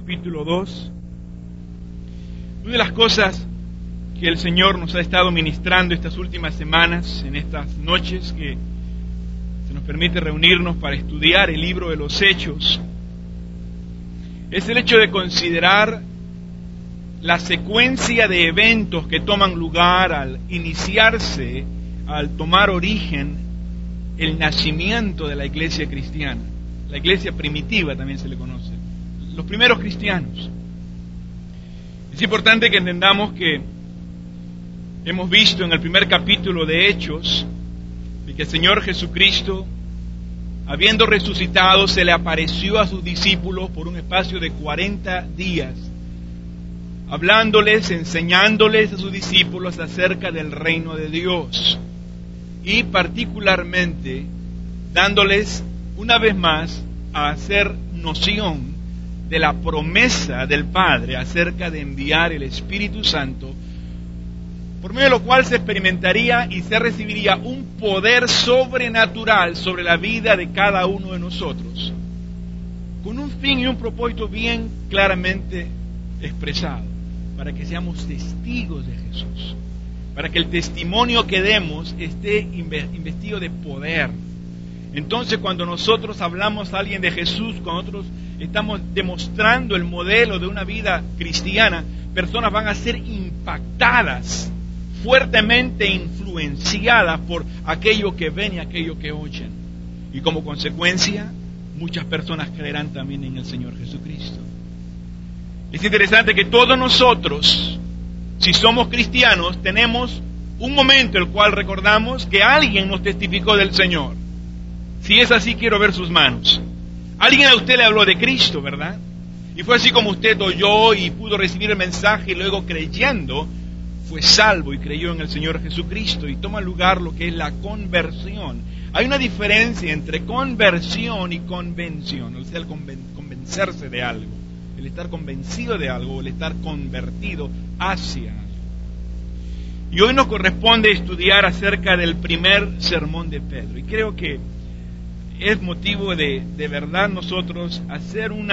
capítulo 2. Una de las cosas que el Señor nos ha estado ministrando estas últimas semanas, en estas noches que se nos permite reunirnos para estudiar el libro de los Hechos, es el hecho de considerar la secuencia de eventos que toman lugar al iniciarse, al tomar origen, el nacimiento de la iglesia cristiana. La iglesia primitiva también se le conoce. Los primeros cristianos. Es importante que entendamos que hemos visto en el primer capítulo de Hechos de que el Señor Jesucristo, habiendo resucitado, se le apareció a sus discípulos por un espacio de 40 días, hablándoles, enseñándoles a sus discípulos acerca del reino de Dios y particularmente dándoles una vez más a hacer noción de la promesa del Padre acerca de enviar el Espíritu Santo, por medio de lo cual se experimentaría y se recibiría un poder sobrenatural sobre la vida de cada uno de nosotros, con un fin y un propósito bien claramente expresado, para que seamos testigos de Jesús, para que el testimonio que demos esté investido de poder. Entonces, cuando nosotros hablamos a alguien de Jesús, cuando nosotros estamos demostrando el modelo de una vida cristiana, personas van a ser impactadas, fuertemente influenciadas por aquello que ven y aquello que oyen. Y como consecuencia, muchas personas creerán también en el Señor Jesucristo. Es interesante que todos nosotros, si somos cristianos, tenemos un momento en el cual recordamos que alguien nos testificó del Señor. Si es así, quiero ver sus manos. Alguien a usted le habló de Cristo, ¿verdad? Y fue así como usted oyó y pudo recibir el mensaje y luego creyendo, fue salvo y creyó en el Señor Jesucristo y toma lugar lo que es la conversión. Hay una diferencia entre conversión y convención, o sea, el convencerse de algo, el estar convencido de algo, el estar convertido hacia algo. Y hoy nos corresponde estudiar acerca del primer sermón de Pedro. Y creo que es motivo de verdad nosotros hacer un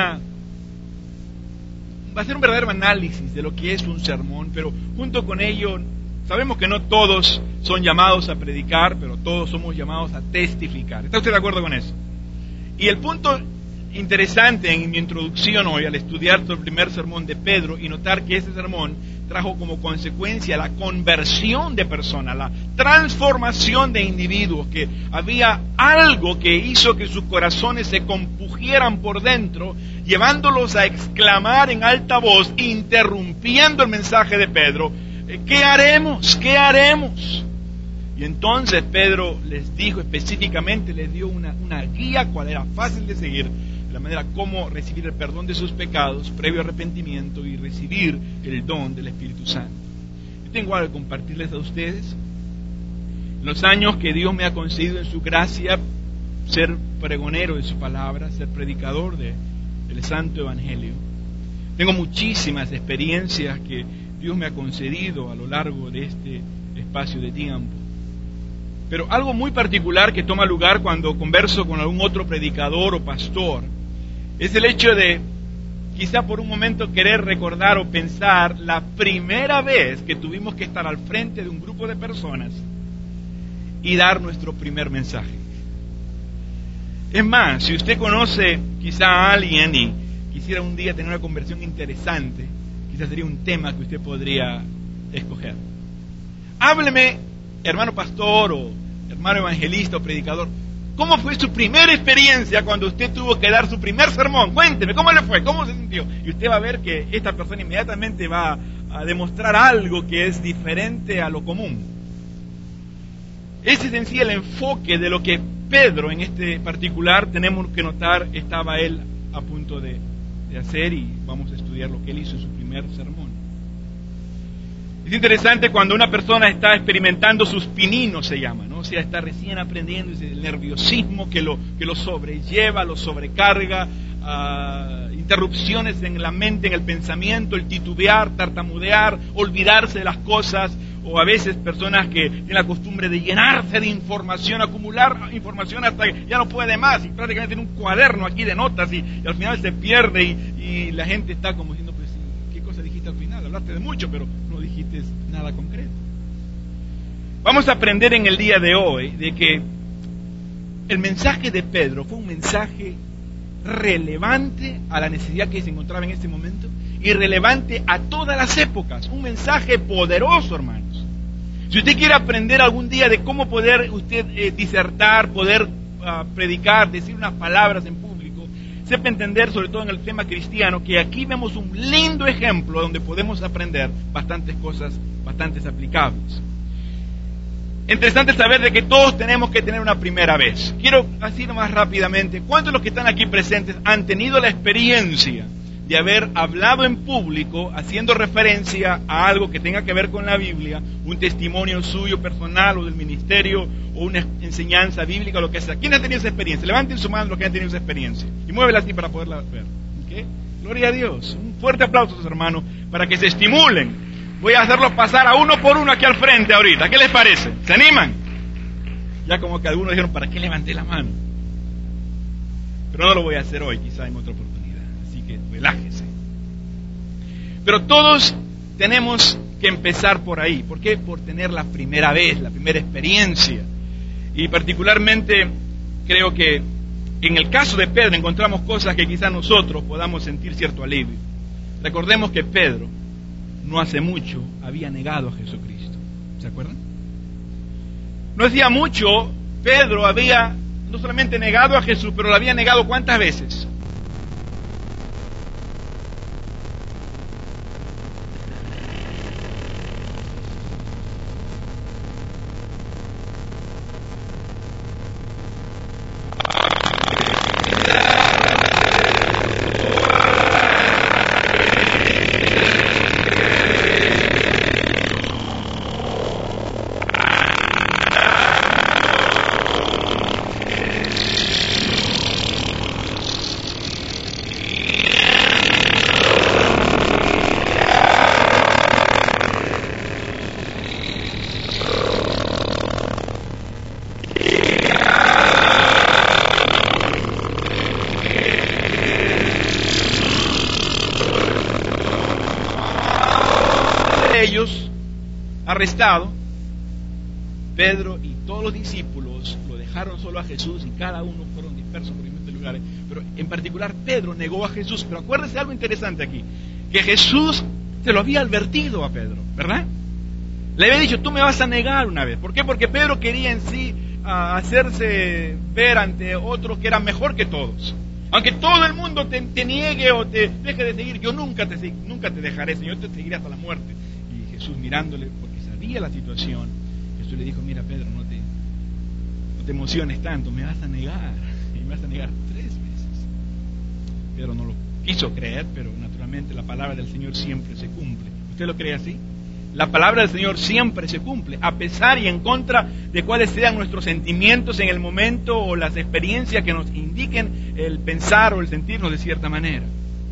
verdadero análisis de lo que es un sermón, pero junto con ello, sabemos que no todos son llamados a predicar, pero todos somos llamados a testificar. ¿Está usted de acuerdo con eso? Y el punto interesante en mi introducción hoy, al estudiar el primer sermón de Pedro y notar que ese sermón trajo como consecuencia la conversión de personas, la transformación de individuos, que había algo que hizo que sus corazones se compugieran por dentro, llevándolos a exclamar en alta voz, interrumpiendo el mensaje de Pedro: ¿qué haremos? ¿Qué haremos? Y entonces Pedro les dijo específicamente, les dio una guía cual era fácil de seguir, la manera como recibir el perdón de sus pecados previo arrepentimiento y recibir el don del Espíritu Santo. Yo tengo algo que compartirles a ustedes. En los años que Dios me ha concedido en su gracia ser pregonero de su palabra, ser predicador del Santo Evangelio, tengo muchísimas experiencias que Dios me ha concedido a lo largo de este espacio de tiempo. Pero algo muy particular que toma lugar cuando converso con algún otro predicador o pastor es el hecho de, quizá por un momento, querer recordar o pensar la primera vez que tuvimos que estar al frente de un grupo de personas y dar nuestro primer mensaje. Es más, si usted conoce quizá a alguien y quisiera un día tener una conversión interesante, quizá sería un tema que usted podría escoger. Hábleme, hermano pastor o hermano evangelista o predicador, ¿cómo fue su primera experiencia cuando usted tuvo que dar su primer sermón? Cuénteme, ¿cómo le fue? ¿Cómo se sintió? Y usted va a ver que esta persona inmediatamente va a demostrar algo que es diferente a lo común. Ese es en sí el enfoque de lo que Pedro, en este particular, tenemos que notar, estaba él a punto de hacer, y vamos a estudiar lo que él hizo en su primer sermón. Es interesante cuando una persona está experimentando sus pininos, se llama, ¿no? O sea, está recién aprendiendo, el nerviosismo que lo sobrelleva, lo sobrecarga, interrupciones en la mente, en el pensamiento, el titubear, tartamudear, olvidarse de las cosas, o a veces personas que tienen la costumbre de llenarse de información, acumular información hasta que ya no puede más, y prácticamente tiene un cuaderno aquí de notas, y al final se pierde, y la gente está como diciendo, pues, ¿qué cosa dijiste al final? Hablaste de mucho, pero no dijiste nada concreto. Vamos a aprender en el día de hoy de que el mensaje de Pedro fue un mensaje relevante a la necesidad que se encontraba en este momento y relevante a todas las épocas. Un mensaje poderoso, hermanos. Si usted quiere aprender algún día de cómo poder usted disertar, poder predicar, decir unas palabras en público, sepa entender, sobre todo en el tema cristiano, que aquí vemos un lindo ejemplo donde podemos aprender bastantes cosas, bastantes aplicables. Interesante saber de que todos tenemos que tener una primera vez. Quiero decir más rápidamente, ¿cuántos de los que están aquí presentes han tenido la experiencia de haber hablado en público haciendo referencia a algo que tenga que ver con la Biblia, un testimonio suyo personal o del ministerio o una enseñanza bíblica o lo que sea? ¿Quién ha tenido esa experiencia? Levanten su mano los que han tenido esa experiencia y muévela así para poderla ver. ¿Okay? Gloria a Dios. Un fuerte aplauso a sus hermanos para que se estimulen. Voy a hacerlos pasar a uno por uno aquí al frente ahorita. ¿Qué les parece? ¿Se animan? Ya como que algunos dijeron, ¿para qué levanté la mano? Pero no lo voy a hacer hoy, quizá en otra oportunidad. Así que relájese. Pero todos tenemos que empezar por ahí. ¿Por qué? Por tener la primera vez, la primera experiencia. Y particularmente creo que en el caso de Pedro encontramos cosas que quizá nosotros podamos sentir cierto alivio. Recordemos que Pedro no hace mucho había negado a Jesucristo. ¿Se acuerdan? No hacía mucho Pedro había no solamente negado a Jesús, pero lo había negado ¿cuántas veces? Arrestado, Pedro y todos los discípulos lo dejaron solo a Jesús y cada uno fueron dispersos por diferentes lugares, pero en particular Pedro negó a Jesús. Pero acuérdense algo interesante aquí, que Jesús se lo había advertido a Pedro, ¿verdad? Le había dicho, tú me vas a negar una vez. ¿Por qué? Porque Pedro quería en sí hacerse ver ante otros que eran mejor que todos. Aunque todo el mundo te niegue o te deje de seguir, yo nunca te dejaré, Señor, te seguiré hasta la muerte. Y Jesús mirándole, sabía la situación, Jesús le dijo, mira Pedro, no te emociones tanto, me vas a negar, y me vas a negar 3 veces. Pedro no lo quiso creer, pero naturalmente la palabra del Señor siempre se cumple. ¿Usted lo cree así? La palabra del Señor siempre se cumple, a pesar y en contra de cuáles sean nuestros sentimientos en el momento o las experiencias que nos indiquen el pensar o el sentirnos de cierta manera.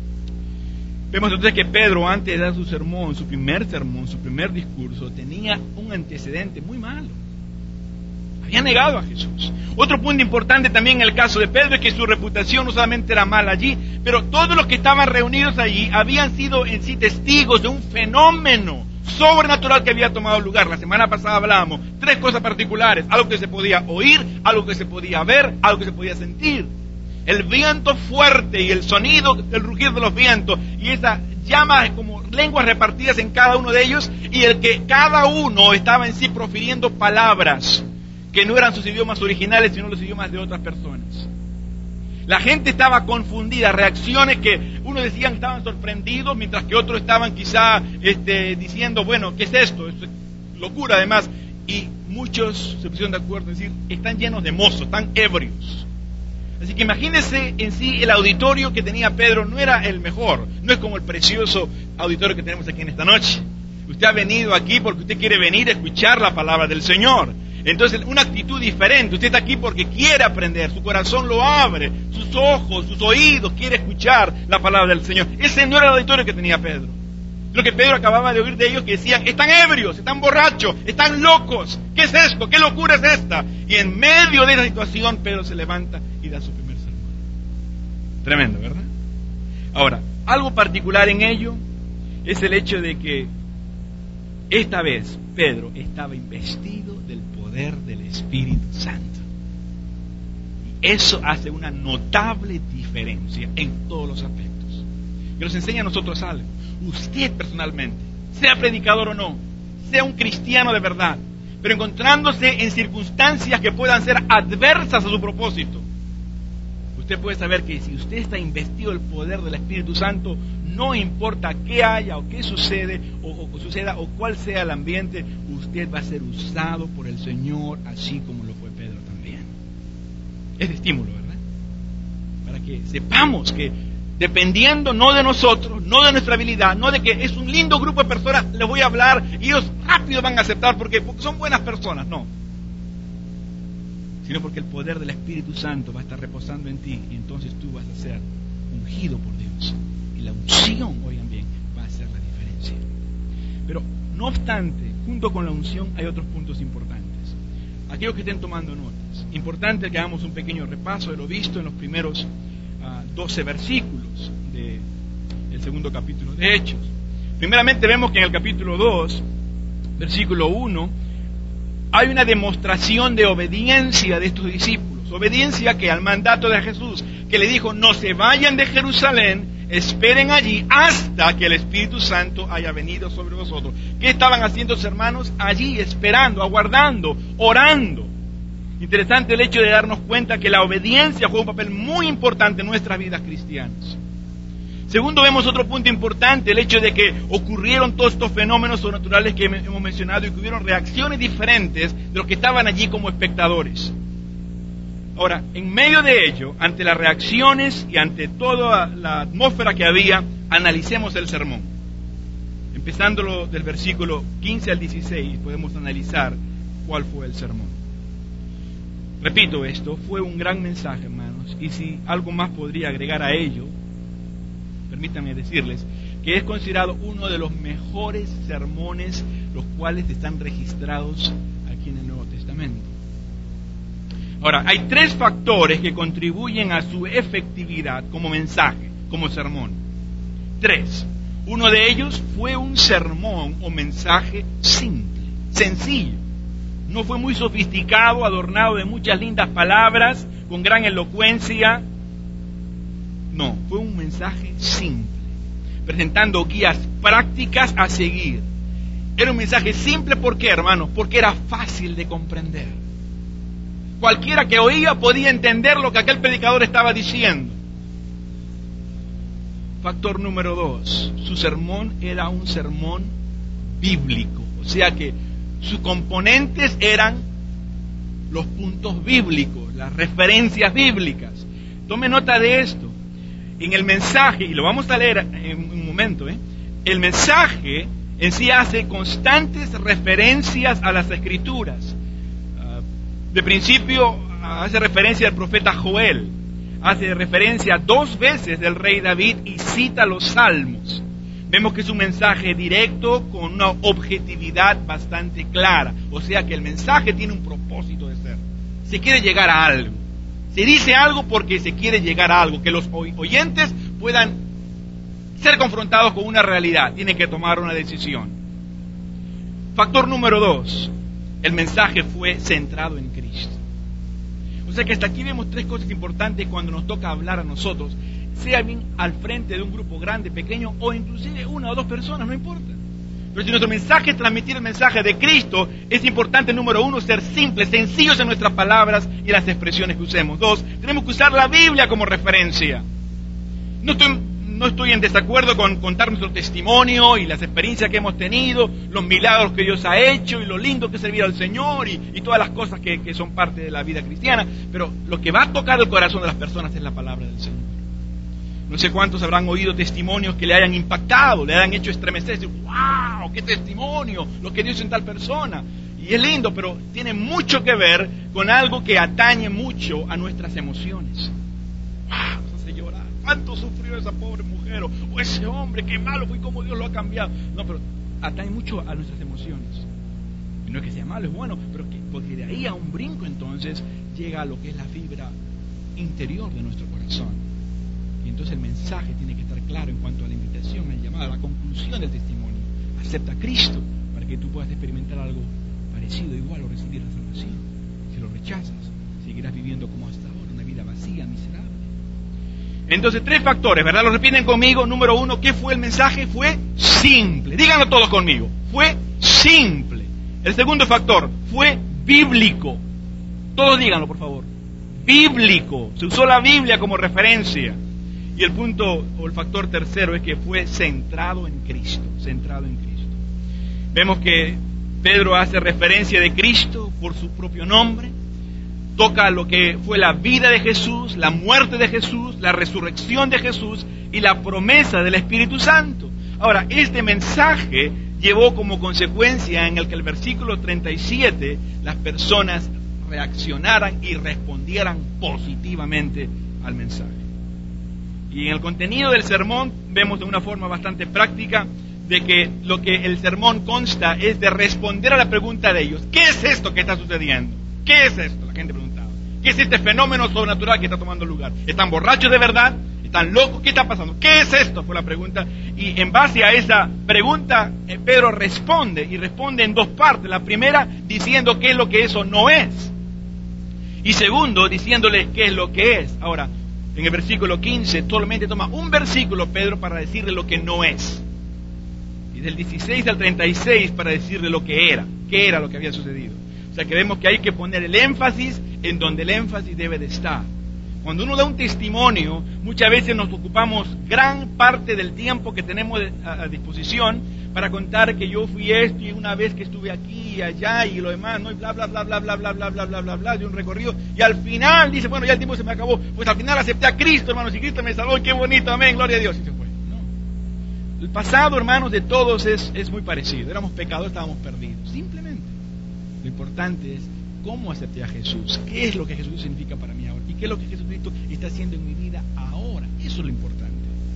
Vemos entonces que Pedro, antes de dar su sermón, su primer discurso, tenía un antecedente muy malo. Había negado a Jesús. Otro punto importante también en el caso de Pedro es que su reputación no solamente era mala allí, pero todos los que estaban reunidos allí habían sido en sí testigos de un fenómeno sobrenatural que había tomado lugar. La semana pasada hablábamos 3 cosas particulares: algo que se podía oír, algo que se podía ver, algo que se podía sentir. El viento fuerte y el sonido del rugir de los vientos y esas llamas como lenguas repartidas en cada uno de ellos, y el que cada uno estaba en sí profiriendo palabras que no eran sus idiomas originales sino los idiomas de otras personas. La gente estaba confundida, reacciones que unos decían estaban sorprendidos, mientras que otros estaban quizá diciendo, bueno, ¿qué es esto? Esto es locura además. Y muchos se pusieron de acuerdo en decir, están llenos de mozos, están ebrios. Así que imagínense en sí el auditorio que tenía Pedro no era el mejor, no es como el precioso auditorio que tenemos aquí en esta noche. Usted ha venido aquí porque usted quiere venir a escuchar la palabra del Señor. Entonces, una actitud diferente. Usted está aquí porque quiere aprender, su corazón lo abre, sus ojos, sus oídos, quiere escuchar la palabra del Señor. Ese no era el auditorio que tenía Pedro. Lo que Pedro acababa de oír de ellos, que decían, están ebrios, están borrachos, están locos. ¿Qué es esto? ¿Qué locura es esta? Y en medio de esa situación, Pedro se levanta y da su primer sermón. Tremendo, ¿verdad? Ahora, algo particular en ello es el hecho de que esta vez Pedro estaba investido del poder del Espíritu Santo. Y eso hace una notable diferencia en todos los aspectos. Y nos enseña a nosotros algo. Usted personalmente, sea predicador o no, sea un cristiano de verdad, pero encontrándose en circunstancias que puedan ser adversas a su propósito, usted puede saber que si usted está investido del poder del Espíritu Santo, no importa qué haya o qué suceda o cuál sea el ambiente, usted va a ser usado por el Señor, así como lo fue Pedro también. Es de estímulo, ¿verdad? Para que sepamos que dependiendo no de nosotros, no de nuestra habilidad, no de que es un lindo grupo de personas, les voy a hablar y ellos rápido van a aceptar porque son buenas personas, no. Sino porque el poder del Espíritu Santo va a estar reposando en ti y entonces tú vas a ser ungido por Dios. Y la unción, oigan bien, va a hacer la diferencia. Pero no obstante, junto con la unción hay otros puntos importantes. Aquellos que estén tomando notas, importante que hagamos un pequeño repaso de lo visto en los primeros 12 versículos del segundo capítulo de Hechos. Primeramente vemos que en el capítulo 2, versículo 1, hay una demostración de obediencia de estos discípulos. Obediencia que al mandato de Jesús, que le dijo, no se vayan de Jerusalén, esperen allí hasta que el Espíritu Santo haya venido sobre vosotros. ¿Qué estaban haciendo sus hermanos? Allí, esperando, aguardando, orando. Interesante el hecho de darnos cuenta que la obediencia juega un papel muy importante en nuestras vidas cristianas. Segundo, vemos otro punto importante, el hecho de que ocurrieron todos estos fenómenos sobrenaturales que hemos mencionado y que hubieron reacciones diferentes de los que estaban allí como espectadores. Ahora, en medio de ello, ante las reacciones y ante toda la atmósfera que había, analicemos el sermón. Empezándolo del versículo 15 al 16, podemos analizar cuál fue el sermón. Repito esto, fue un gran mensaje, hermanos, y si algo más podría agregar a ello, permítanme decirles que es considerado uno de los mejores sermones los cuales están registrados aquí en el Nuevo Testamento. Ahora, hay 3 factores que contribuyen a su efectividad como mensaje, como sermón. 3. Uno de ellos fue un sermón o mensaje simple, sencillo. No fue muy sofisticado, adornado de muchas lindas palabras, con gran elocuencia. No, fue un mensaje simple, presentando guías prácticas a seguir. Era un mensaje simple, ¿por qué, hermanos? Porque era fácil de comprender. Cualquiera que oía podía entender lo que aquel predicador estaba diciendo. Factor número 2, su sermón era un sermón bíblico, o sea que sus componentes eran los puntos bíblicos, las referencias bíblicas. Tome nota de esto. En el mensaje, y lo vamos a leer en un momento, el mensaje en sí hace constantes referencias a las Escrituras. De principio hace referencia al profeta Joel, hace referencia 2 veces del rey David y cita los Salmos. Vemos que es un mensaje directo con una objetividad bastante clara, o sea que el mensaje tiene un propósito de ser. Se quiere llegar a algo. Se dice algo porque se quiere llegar a algo, que los oyentes puedan ser confrontados con una realidad, tienen que tomar una decisión. Factor número 2, el mensaje fue centrado en Cristo. O sea que hasta aquí vemos 3 cosas importantes cuando nos toca hablar a nosotros, sea bien al frente de un grupo grande, pequeño, o inclusive 1 o 2 personas, no importa. Pero si nuestro mensaje es transmitir el mensaje de Cristo, es importante, número 1, ser simples, sencillos en nuestras palabras y las expresiones que usemos. 2, tenemos que usar la Biblia como referencia. No estoy en desacuerdo con contar nuestro testimonio y las experiencias que hemos tenido, los milagros que Dios ha hecho y lo lindo que es servir al Señor y todas las cosas que son parte de la vida cristiana, pero lo que va a tocar el corazón de las personas es la palabra del Señor. No sé cuántos habrán oído testimonios que le hayan impactado, le hayan hecho estremecer, decir, ¡wow! ¡Qué testimonio! Lo que Dios hizo en tal persona. Y es lindo, pero tiene mucho que ver con algo que atañe mucho a nuestras emociones. ¡Wow! Nos hace llorar. cuánto sufrió esa pobre mujer, o ese hombre, qué malo fue, cómo Dios lo ha cambiado. No, pero atañe mucho a nuestras emociones. Y no es que sea malo, es bueno, pero porque de ahí a un brinco entonces llega a lo que es la fibra interior de nuestro corazón. Y entonces el mensaje tiene que estar claro en cuanto a la invitación, al llamado, a la conclusión del testimonio. Acepta a Cristo para que tú puedas experimentar algo parecido, igual, o recibir la salvación. Si lo rechazas, seguirás viviendo como hasta ahora, una vida vacía, miserable. Entonces, 3 factores, ¿verdad? Lo repiten conmigo. Número 1, ¿qué fue el mensaje? Fue simple. Díganlo todos conmigo. Fue simple. El segundo factor, fue bíblico. Todos díganlo, por favor. Bíblico. Se usó la Biblia como referencia. Y el punto, o el factor tercero, es que fue centrado en Cristo. Centrado en Cristo. Vemos que Pedro hace referencia de Cristo por su propio nombre. Toca lo que fue la vida de Jesús, la muerte de Jesús, la resurrección de Jesús y la promesa del Espíritu Santo. Ahora, este mensaje llevó como consecuencia en el que el versículo 37 las personas reaccionaran y respondieran positivamente al mensaje. Y en el contenido del sermón vemos de una forma bastante práctica de que lo que el sermón consta es de responder a la pregunta de ellos. ¿Qué es esto que está sucediendo? ¿Qué es esto? La gente preguntaba. ¿Qué es este fenómeno sobrenatural que está tomando lugar? ¿Están borrachos de verdad? ¿Están locos? ¿Qué está pasando? ¿Qué es esto? Fue la pregunta. Y en base a esa pregunta, Pedro responde, y responde en 2 partes. La primera, diciendo qué es lo que eso no es. Y segundo, diciéndole qué es lo que es. Ahora, en el versículo 15, solamente toma un versículo Pedro para decirle lo que no es. Y del 16 al 36 para decirle lo que era. ¿Qué era lo que había sucedido? O sea que vemos que hay que poner el énfasis en donde el énfasis debe de estar. Cuando uno da un testimonio, muchas veces nos ocupamos gran parte del tiempo que tenemos a disposición para contar que yo fui esto y una vez que estuve aquí y allá y lo demás, ¿no? Y bla, bla, bla, bla, bla, bla, bla, bla, bla, bla, bla, de un recorrido. Y al final dice, bueno, ya el tiempo se me acabó. Pues al final acepté a Cristo, hermanos, y Cristo me salvó. ¡Qué bonito! Amén, gloria a Dios. Y se fue. No. El pasado, hermanos, de todos es muy parecido. Éramos pecadores, estábamos perdidos. Simplemente. Lo importante es cómo acepté a Jesús, qué es lo que Jesús significa para mí ahora y qué es lo que Jesucristo está haciendo en mi vida ahora. Eso es lo importante.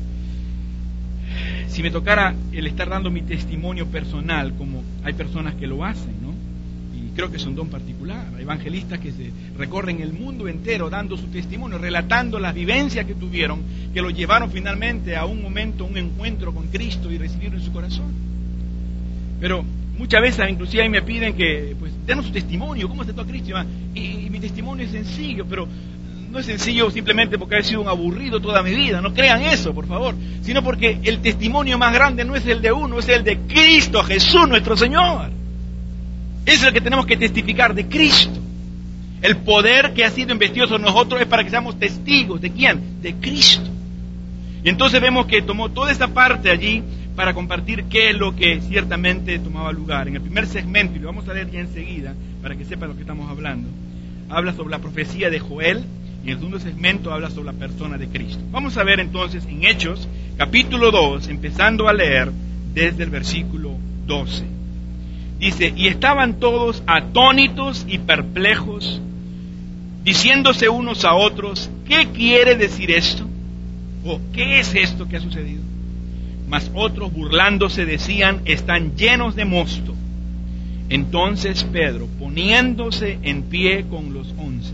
Si me tocara el estar dando mi testimonio personal, como hay personas que lo hacen, ¿no? Y creo que es un don particular. Hay evangelistas que se recorren el mundo entero dando su testimonio, relatando las vivencias que tuvieron, que lo llevaron finalmente a un momento, un encuentro con Cristo y recibirlo en su corazón. Pero muchas veces inclusive ahí me piden que, pues, denos su testimonio, ¿cómo aceptó a Cristo? Y mi testimonio es sencillo, pero no es sencillo simplemente porque he sido un aburrido toda mi vida, no crean eso, por favor, sino porque el testimonio más grande no es el de uno, es el de Cristo Jesús, nuestro Señor. Eso es lo que tenemos que testificar de Cristo. El poder que ha sido investido sobre nosotros es para que seamos testigos. ¿De quién? De Cristo. Y entonces vemos que tomó toda esta parte allí para compartir qué es lo que ciertamente tomaba lugar. En el primer segmento, y lo vamos a leer ya enseguida, para que sepan lo que estamos hablando, habla sobre la profecía de Joel, y en el segundo segmento habla sobre la persona de Cristo. Vamos a ver entonces en Hechos, capítulo 2, empezando a leer desde el versículo 12. Dice, y estaban todos atónitos y perplejos, diciéndose unos a otros, ¿qué quiere decir esto? ¿O qué es esto que ha sucedido? Mas otros burlándose decían, están llenos de mosto. Entonces Pedro, poniéndose en pie con los 11,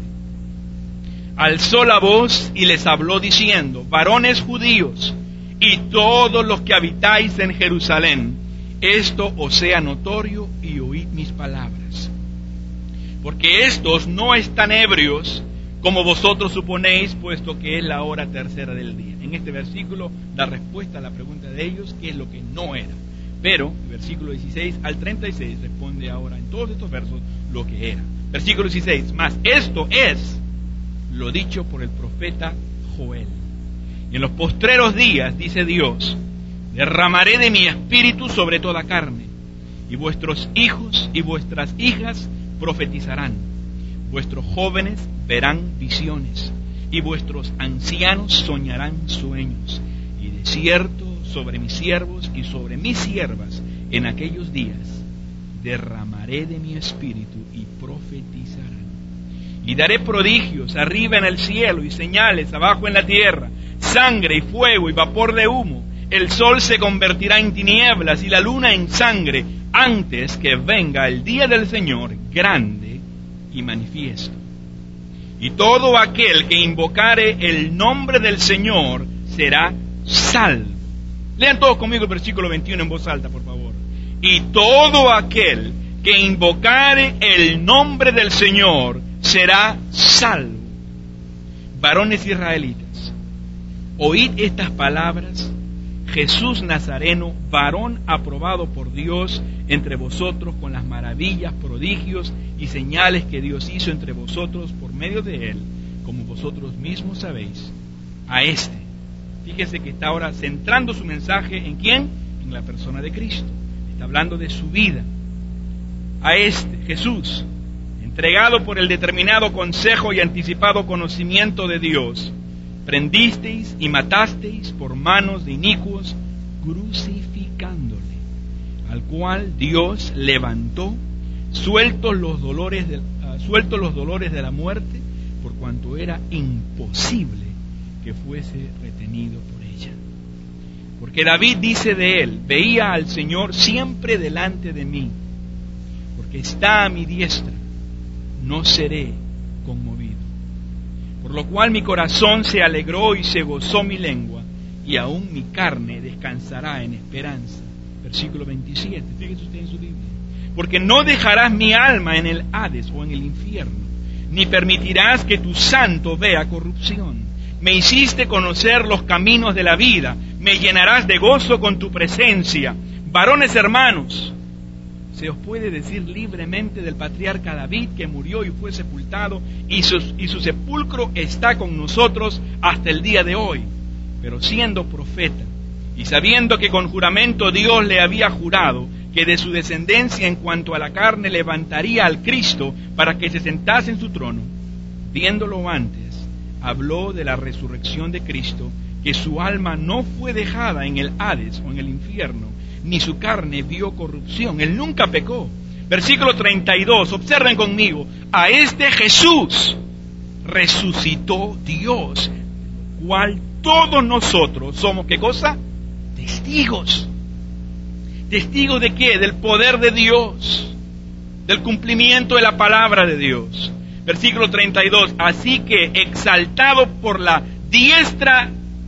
alzó la voz y les habló diciendo, varones judíos y todos los que habitáis en Jerusalén, esto os sea notorio y oíd mis palabras. Porque estos no están ebrios, como vosotros suponéis, puesto que es la hora tercera del día. En este versículo, la respuesta a la pregunta de ellos, ¿qué es lo que no era? Pero, el versículo 16 al 36 responde ahora en todos estos versos lo que era. Versículo 16, mas esto es lo dicho por el profeta Joel. Y en los postreros días, dice Dios, derramaré de mi espíritu sobre toda carne, y vuestros hijos y vuestras hijas profetizarán, vuestros jóvenes verán visiones, y vuestros ancianos soñarán sueños, y de cierto sobre mis siervos y sobre mis siervas en aquellos días derramaré de mi espíritu y profetizarán. Y daré prodigios arriba en el cielo y señales abajo en la tierra, sangre y fuego y vapor de humo. El sol se convertirá en tinieblas y la luna en sangre antes que venga el día del Señor grande y manifiesto. Y todo aquel que invocare el nombre del Señor será salvo. Lean todos conmigo el versículo 21 en voz alta, por favor. Y todo aquel que invocare el nombre del Señor será salvo. Varones israelitas, oíd estas palabras: Jesús Nazareno, varón aprobado por Dios entre vosotros con las maravillas, prodigios y señales que Dios hizo entre vosotros por medio de él, como vosotros mismos sabéis. A este, fíjese que está ahora centrando su mensaje ¿en quién? En la persona de Cristo. Está hablando de su vida. A este, Jesús, entregado por el determinado consejo y anticipado conocimiento de Dios, prendisteis y matasteis por manos de inicuos, crucificándole, al cual Dios levantó, sueltos los dolores de la muerte, por cuanto era imposible que fuese retenido por ella. Porque David dice de él: veía al Señor siempre delante de mí, porque está a mi diestra, no seré conmovido. Por lo cual mi corazón se alegró y se gozó mi lengua, y aún mi carne descansará en esperanza. Versículo 27, fíjese usted en su Biblia. Porque no dejarás mi alma en el Hades o en el infierno, ni permitirás que tu santo vea corrupción. Me hiciste conocer los caminos de la vida, me llenarás de gozo con tu presencia. Varones hermanos, se os puede decir libremente del patriarca David, que murió y fue sepultado, y su sepulcro está con nosotros hasta el día de hoy. Pero siendo profeta, y sabiendo que con juramento Dios le había jurado que de su descendencia en cuanto a la carne levantaría al Cristo para que se sentase en su trono, viéndolo antes, habló de la resurrección de Cristo, que su alma no fue dejada en el Hades o en el infierno, ni su carne vio corrupción. Él nunca pecó. Versículo 32, observen conmigo: a este Jesús resucitó Dios, cual todos nosotros somos, ¿qué cosa? Testigos. ¿Testigos de qué? Del poder de Dios, del cumplimiento de la palabra de Dios. Versículo 32, así que exaltado por la diestra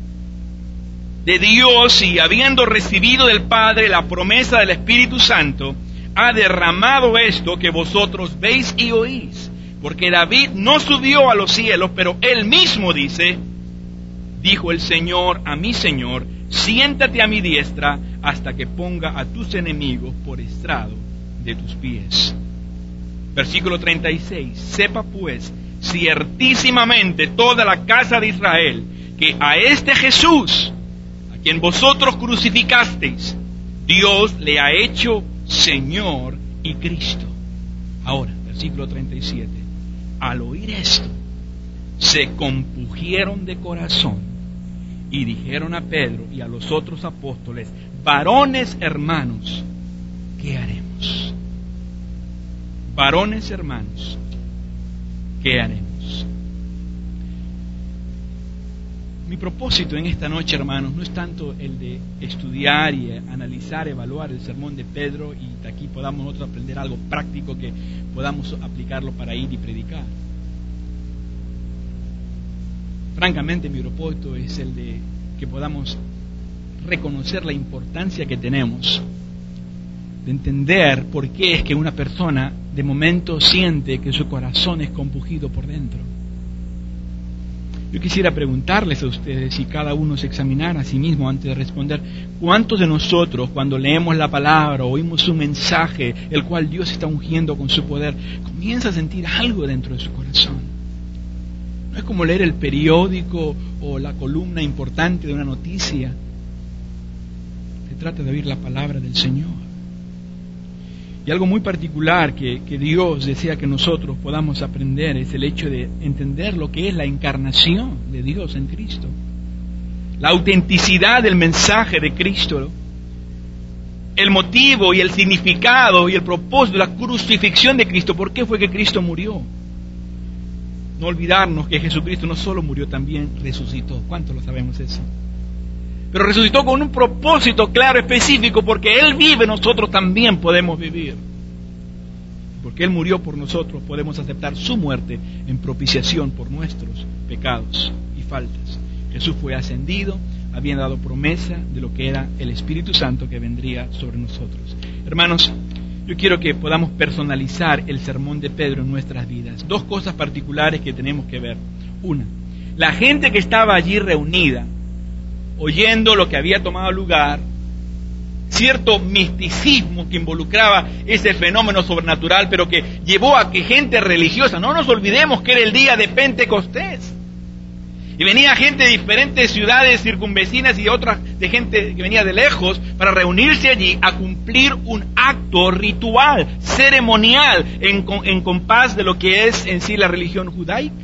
de Dios y habiendo recibido del Padre la promesa del Espíritu Santo, ha derramado esto que vosotros veis y oís. Porque David no subió a los cielos, pero él mismo dice: dijo el Señor a mi Señor, siéntate a mi diestra hasta que ponga a tus enemigos por estrado de tus pies. Versículo 36, sepa pues ciertísimamente toda la casa de Israel que a este Jesús, a quien vosotros crucificasteis, Dios le ha hecho Señor y Cristo. Ahora, versículo 37, al oír esto, se compungieron de corazón y dijeron a Pedro y a los otros apóstoles: varones hermanos, ¿qué haremos? Varones hermanos, ¿qué haremos? Mi propósito en esta noche, hermanos, no es tanto el de estudiar y analizar, evaluar el sermón de Pedro y de aquí podamos nosotros aprender algo práctico que podamos aplicarlo para ir y predicar. Francamente, mi propósito es el de que podamos reconocer la importancia que tenemos de entender por qué es que una persona de momento siente que su corazón es compungido por dentro. Yo quisiera preguntarles a ustedes, si cada uno se examinara a sí mismo antes de responder: ¿cuántos de nosotros, cuando leemos la palabra, oímos un mensaje, el cual Dios está ungiendo con su poder, comienza a sentir algo dentro de su corazón? No es como leer el periódico o la columna importante de una noticia. Se trata de oír la palabra del Señor. Y algo muy particular que Dios desea que nosotros podamos aprender es el hecho de entender lo que es la encarnación de Dios en Cristo. La autenticidad del mensaje de Cristo, el motivo y el significado y el propósito de la crucifixión de Cristo. ¿Por qué fue que Cristo murió? no olvidarnos que Jesucristo no solo murió, también resucitó. ¿Cuántos lo sabemos eso? Pero resucitó con un propósito claro, específico, porque Él vive, nosotros también podemos vivir. Porque Él murió por nosotros, podemos aceptar su muerte en propiciación por nuestros pecados y faltas. Jesús fue ascendido, habían dado promesa de lo que era el Espíritu Santo que vendría sobre nosotros. Hermanos, yo quiero que podamos personalizar el sermón de Pedro en nuestras vidas. Dos cosas particulares que tenemos que ver. Una, la gente que estaba allí reunida, oyendo lo que había tomado lugar, cierto misticismo que involucraba ese fenómeno sobrenatural, pero que llevó a que gente religiosa, no nos olvidemos que era el día de Pentecostés, y venía gente de diferentes ciudades circunvecinas y otras de gente que venía de lejos para reunirse allí a cumplir un acto ritual, ceremonial, en compás de lo que es en sí la religión judaica.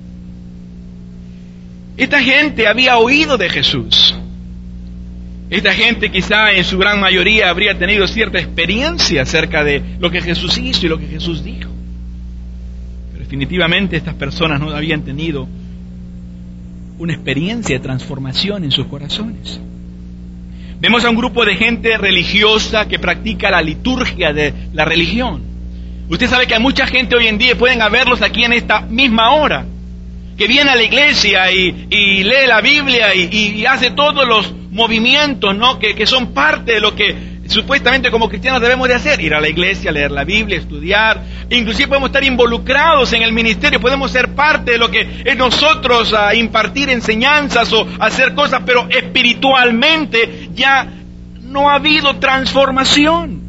Esta gente había oído de Jesús. Esta gente quizá en su gran mayoría habría tenido cierta experiencia acerca de lo que Jesús hizo y lo que Jesús dijo. Pero definitivamente estas personas no habían tenido una experiencia de transformación en sus corazones. Vemos a un grupo de gente religiosa que practica la liturgia de la religión. Usted sabe que hay mucha gente hoy en día, pueden verlos aquí en esta misma hora, que viene a la iglesia y lee la Biblia y hace todos los movimientos, ¿no?, que son parte de lo que supuestamente como cristianos debemos de hacer: ir a la iglesia, leer la Biblia, estudiar, inclusive podemos estar involucrados en el ministerio, podemos ser parte de lo que es nosotros impartir enseñanzas o hacer cosas, pero espiritualmente ya no ha habido transformación.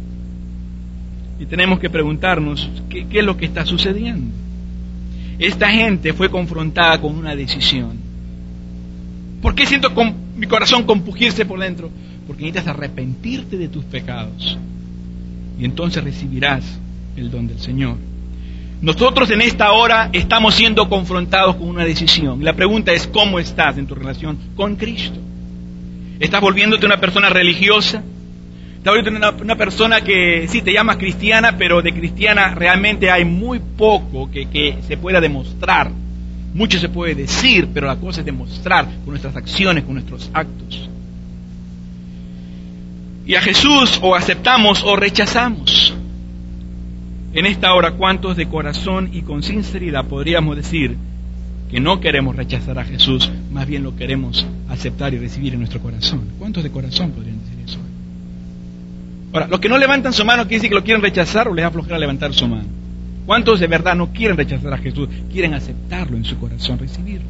Y tenemos que preguntarnos, ¿qué es lo que está sucediendo? Esta gente fue confrontada con una decisión. ¿Por qué siento mi corazón compugirse por dentro? Porque necesitas arrepentirte de tus pecados y entonces recibirás el don del Señor. Nosotros en esta hora estamos siendo confrontados con una decisión. La pregunta es: ¿cómo estás en tu relación con Cristo? ¿Estás volviéndote una persona religiosa? ¿Estás volviéndote una persona que sí te llamas cristiana, pero de cristiana realmente hay muy poco que se pueda demostrar? Mucho se puede decir, pero la cosa es demostrar con nuestras acciones, con nuestros actos. Y a Jesús o aceptamos o rechazamos. En esta hora, ¿cuántos de corazón y con sinceridad podríamos decir que no queremos rechazar a Jesús, más bien lo queremos aceptar y recibir en nuestro corazón? ¿Cuántos de corazón podrían decir eso? Ahora, los que no levantan su mano, ¿quiere decir que lo quieren rechazar o les da flojera levantar su mano? ¿Cuántos de verdad no quieren rechazar a Jesús? Quieren aceptarlo en su corazón, recibirlo.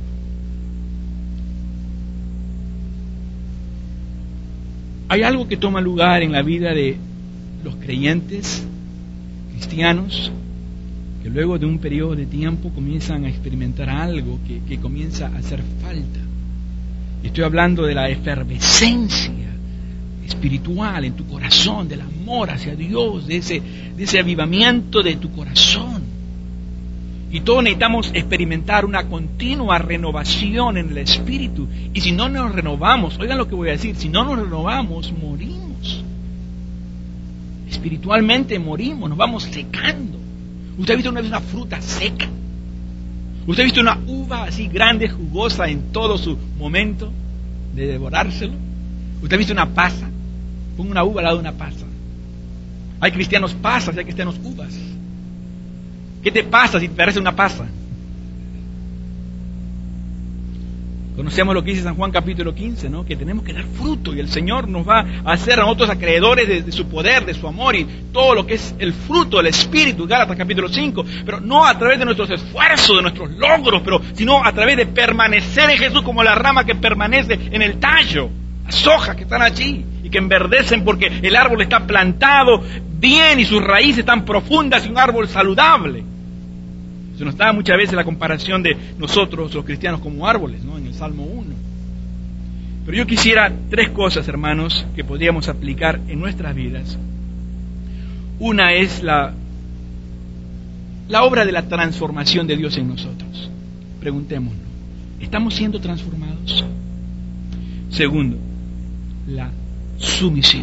Hay algo que toma lugar en la vida de los creyentes cristianos que luego de un periodo de tiempo comienzan a experimentar algo que comienza a hacer falta. Y estoy hablando de la efervescencia espiritual en tu corazón, del amor hacia Dios, de ese avivamiento de tu corazón. Y todos necesitamos experimentar una continua renovación en el espíritu. Y si no nos renovamos, oigan lo que voy a decir, si no nos renovamos, morimos. Espiritualmente morimos, nos vamos secando. ¿Usted ha visto una vez una fruta seca? ¿Usted ha visto una uva así grande, jugosa en todo su momento de devorárselo? ¿Usted ha visto una pasa? Ponga una uva al lado de una pasa. Hay cristianos pasas y hay cristianos uvas. ¿Qué te pasa si te parece una pasa? Conocemos lo que dice San Juan capítulo 15, ¿no? Que tenemos que dar fruto y el Señor nos va a hacer a nosotros acreedores de su poder, de su amor y todo lo que es el fruto del Espíritu, Gálatas capítulo 5, pero no a través de nuestros esfuerzos, de nuestros logros, sino a través de permanecer en Jesús como la rama que permanece en el tallo, las hojas que están allí y que enverdecen porque el árbol está plantado bien y sus raíces están profundas y un árbol saludable. Se nos da muchas veces la comparación de nosotros los cristianos como árboles, ¿no?, en el Salmo 1. Pero yo quisiera 3 cosas, hermanos, que podríamos aplicar en nuestras vidas. Una es la obra de la transformación de Dios en nosotros. Preguntémonos, ¿estamos siendo transformados? Segundo, la sumisión.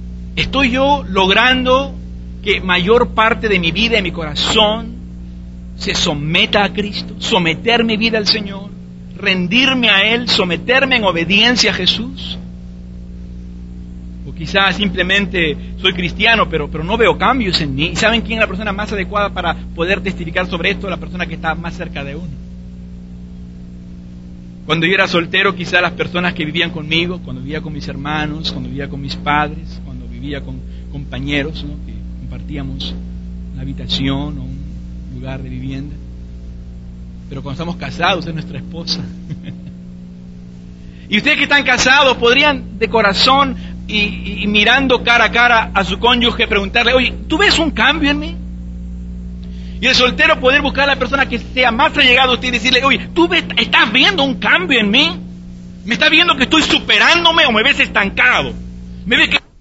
¿Estoy yo logrando que mayor parte de mi vida y mi corazón se someta a Cristo, someter mi vida al Señor, rendirme a Él, someterme en obediencia a Jesús. O quizás simplemente soy cristiano, pero no veo cambios en mí. ¿Y saben quién es la persona más adecuada para poder testificar sobre esto? La persona que está más cerca de uno. Cuando yo era soltero, quizás las personas que vivían conmigo, cuando vivía con mis hermanos, cuando vivía con mis padres, cuando vivía con compañeros, ¿no?, que compartíamos una habitación o un lugar de vivienda. Pero cuando estamos casados es nuestra esposa. Y ustedes que están casados podrían de corazón y mirando cara a cara a su cónyuge preguntarle: oye, ¿tú ves un cambio en mí? Y el soltero poder buscar a la persona que sea más allegada a usted y decirle: oye, ¿tú estás viendo un cambio en mí? ¿Me estás viendo que estoy superándome o me ves estancado? ¿Me ves que...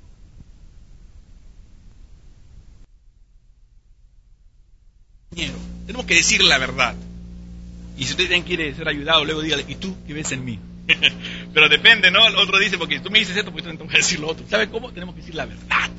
Tenemos que decir la verdad. Y si usted también quiere ser ayudado, luego dígale: ¿y tú qué ves en mí? Pero depende, ¿no? El otro dice: porque tú me dices esto, pues yo tengo que decir lo otro. ¿Sabe cómo? Tenemos que decir la verdad.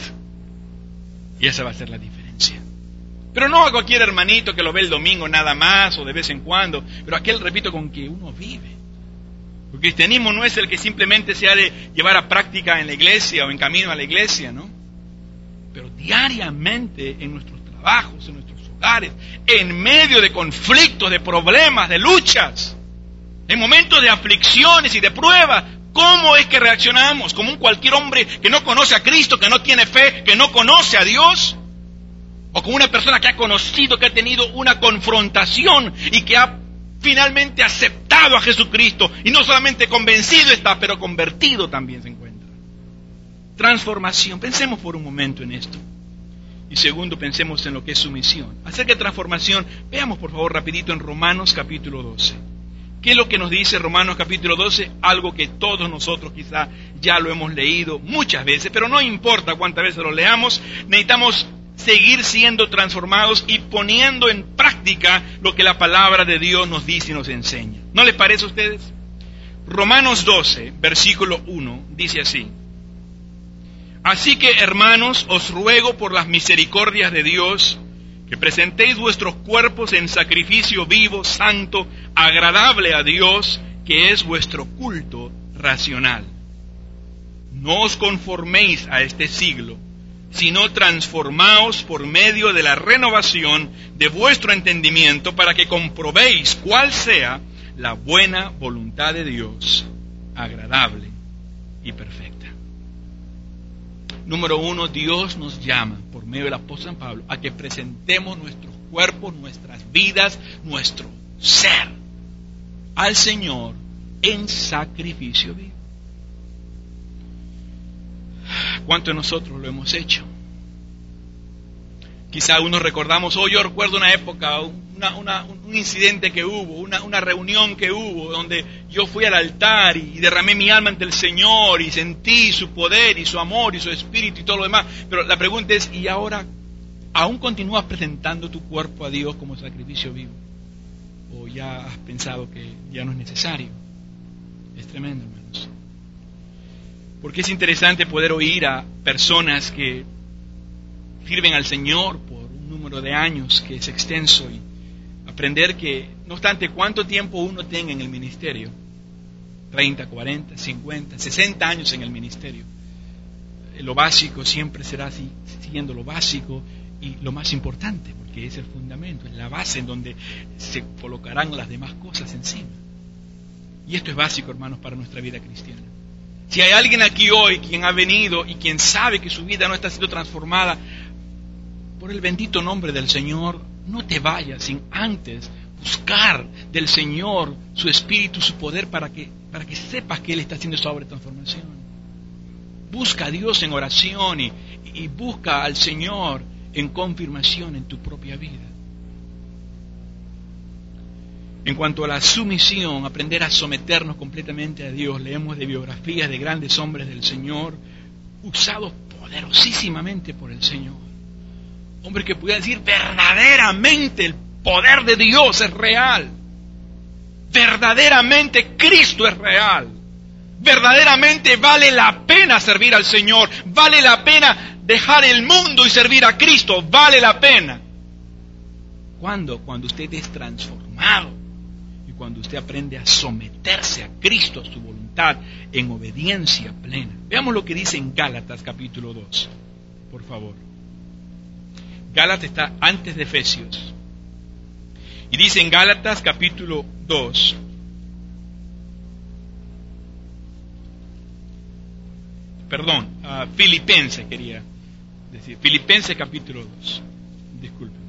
Y esa va a ser la diferencia. Pero no a cualquier hermanito que lo ve el domingo nada más o de vez en cuando, pero aquel, repito, con que uno vive. El cristianismo no es el que simplemente se ha de llevar a práctica en la iglesia o en camino a la iglesia, ¿no? Pero diariamente en nuestros trabajos, en nuestros hogares, en medio de conflictos, de problemas, de luchas, en momentos de aflicciones y de pruebas, ¿cómo es que reaccionamos? ¿Como un cualquier hombre que no conoce a Cristo, que no tiene fe, que no conoce a Dios? ¿O como una persona que ha conocido, que ha tenido una confrontación y que ha finalmente aceptado a Jesucristo? Y no solamente convencido está, pero convertido también se encuentra. Transformación. Pensemos por un momento en esto. Y segundo, pensemos en lo que es sumisión. Acerca de transformación, veamos por favor rapidito en Romanos capítulo 12. ¿Qué es lo que nos dice Romanos capítulo 12? Algo que todos nosotros quizá ya lo hemos leído muchas veces, pero no importa cuántas veces lo leamos, necesitamos seguir siendo transformados y poniendo en práctica lo que la palabra de Dios nos dice y nos enseña. ¿No les parece a ustedes? Romanos 12, versículo 1, dice así: así que, hermanos, os ruego por las misericordias de Dios, que presentéis vuestros cuerpos en sacrificio vivo, santo, agradable a Dios, que es vuestro culto racional. No os conforméis a este siglo, sino transformaos por medio de la renovación de vuestro entendimiento, para que comprobéis cuál sea la buena voluntad de Dios, agradable y perfecta. Número 1, Dios nos llama, por medio del apóstol San Pablo, a que presentemos nuestros cuerpos, nuestras vidas, nuestro ser al Señor en sacrificio vivo. ¿Cuántos de nosotros lo hemos hecho? Quizá unos recordamos: yo recuerdo una época, un incidente que hubo, una reunión que hubo, donde yo fui al altar y derramé mi alma ante el Señor y sentí su poder y su amor y su espíritu y todo lo demás. Pero la pregunta es: ¿y ahora aún continúas presentando tu cuerpo a Dios como sacrificio vivo? ¿O ya has pensado que ya no es necesario? Es tremendo, hermanos. Porque es interesante poder oír a personas que sirven al Señor por un número de años que es extenso y aprender que, no obstante cuánto tiempo uno tenga en el ministerio, 30, 40, 50, 60 años en el ministerio, lo básico siempre será así, siguiendo lo básico y lo más importante, porque es el fundamento, es la base en donde se colocarán las demás cosas encima. Y esto es básico, hermanos, para nuestra vida cristiana. Si hay alguien aquí hoy quien ha venido y quien sabe que su vida no está siendo transformada, por el bendito nombre del Señor, no te vayas sin antes buscar del Señor su espíritu, su poder, para que sepas que Él está haciendo esa obra de transformación. Busca a Dios en oración y busca al Señor en confirmación en tu propia vida. En cuanto a la sumisión, aprender a someternos completamente a Dios, leemos de biografías de grandes hombres del Señor, usados poderosísimamente por el Señor. Hombres que pudieran decir: verdaderamente el poder de Dios es real. Verdaderamente Cristo es real. Verdaderamente vale la pena servir al Señor. Vale la pena dejar el mundo y servir a Cristo. Vale la pena. ¿Cuándo? Cuando usted es transformado y cuando usted aprende a someterse a Cristo, a su voluntad, en obediencia plena. Veamos lo que dice en Gálatas capítulo 2, por favor. Gálatas está antes de Efesios. Y dice en Gálatas capítulo 2, Filipenses quería decir, Filipenses capítulo 2, disculpen.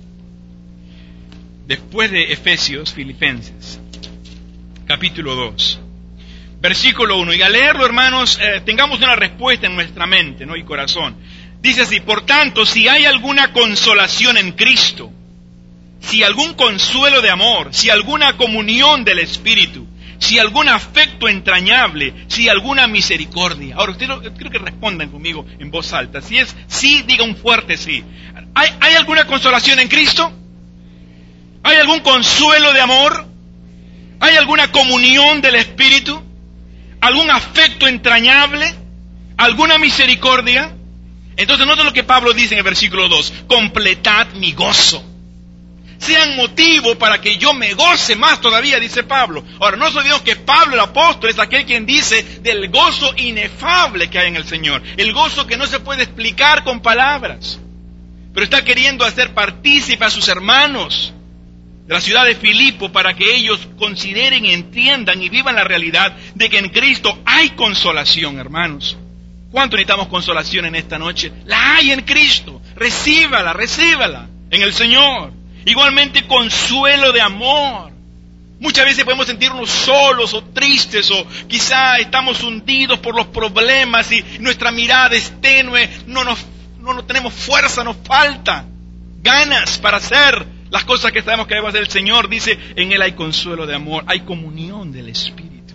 Después de Efesios, Filipenses, capítulo 2, versículo 1. Y al leerlo, hermanos, tengamos una respuesta en nuestra mente, ¿no? Y corazón. Dice así: por tanto, si hay alguna consolación en Cristo, si algún consuelo de amor, si alguna comunión del Espíritu, si algún afecto entrañable, si alguna misericordia. Ahora, ustedes creo que respondan conmigo en voz alta. Si es sí, diga un fuerte sí. ¿Hay alguna consolación en Cristo? ¿Hay algún consuelo de amor? ¿Hay alguna comunión del Espíritu? ¿Algún afecto entrañable? ¿Alguna misericordia? Entonces, nota lo que Pablo dice en el versículo 2. Completad mi gozo. Sean motivo para que yo me goce más todavía, dice Pablo. Ahora, no nos olvidemos que Pablo, el apóstol, es aquel quien dice del gozo inefable que hay en el Señor. El gozo que no se puede explicar con palabras. Pero está queriendo hacer partícipe a sus hermanos de la ciudad de Filipo para que ellos consideren, entiendan y vivan la realidad de que en Cristo hay consolación, hermanos. ¿Cuánto necesitamos consolación en esta noche? La hay en Cristo. Recíbala en el Señor. Igualmente consuelo de amor. Muchas veces podemos sentirnos solos o tristes o quizá estamos hundidos por los problemas y nuestra mirada es tenue, no tenemos fuerza, nos falta ganas para hacer las cosas que sabemos que debemos hacer. El Señor dice, en Él hay consuelo de amor, hay comunión del Espíritu,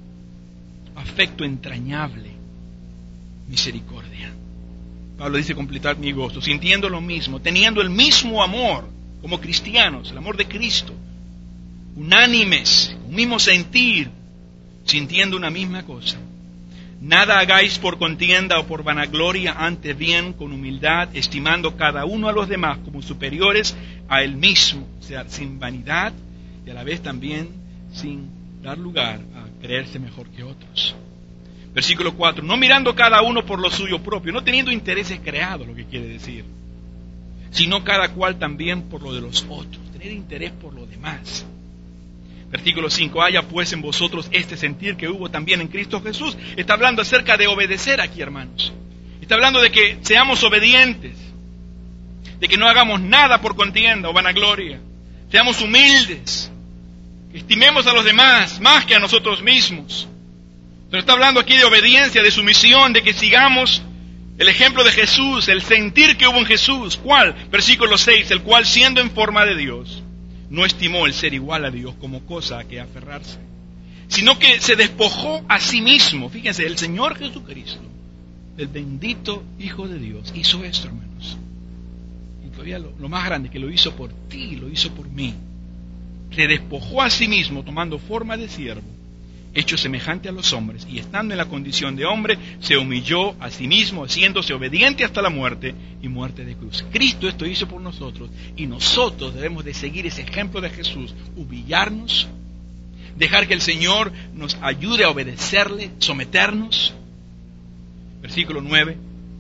afecto entrañable, misericordia. Pablo dice completar mi gozo, sintiendo lo mismo, teniendo el mismo amor como cristianos, el amor de Cristo, unánimes, un mismo sentir, sintiendo una misma cosa. Nada hagáis por contienda o por vanagloria, antes bien con humildad, estimando cada uno a los demás como superiores a él mismo, o sea, sin vanidad y a la vez también sin dar lugar a creerse mejor que otros. Versículo 4, no mirando cada uno por lo suyo propio, no teniendo intereses creados, lo que quiere decir, sino cada cual también por lo de los otros, tener interés por lo demás. Versículo 5, haya pues en vosotros este sentir que hubo también en Cristo Jesús. Está hablando acerca de obedecer aquí, hermanos. Está hablando de que seamos obedientes, de que no hagamos nada por contienda o vanagloria, seamos humildes, que estimemos a los demás más que a nosotros mismos. Pero está hablando aquí de obediencia, de sumisión, de que sigamos el ejemplo de Jesús, el sentir que hubo en Jesús. ¿Cuál? Versículo 6, el cual siendo en forma de Dios, no estimó el ser igual a Dios como cosa a que aferrarse, sino que se despojó a sí mismo. Fíjense, el Señor Jesucristo, el bendito Hijo de Dios, hizo esto, hermanos. Y todavía lo más grande, que lo hizo por ti, lo hizo por mí. Se despojó a sí mismo, tomando forma de siervo, hecho semejante a los hombres, y estando en la condición de hombre, se humilló a sí mismo, haciéndose obediente hasta la muerte, y muerte de cruz. Cristo esto hizo por nosotros, y nosotros debemos de seguir ese ejemplo de Jesús, humillarnos, dejar que el Señor nos ayude a obedecerle, someternos. Versículo 9,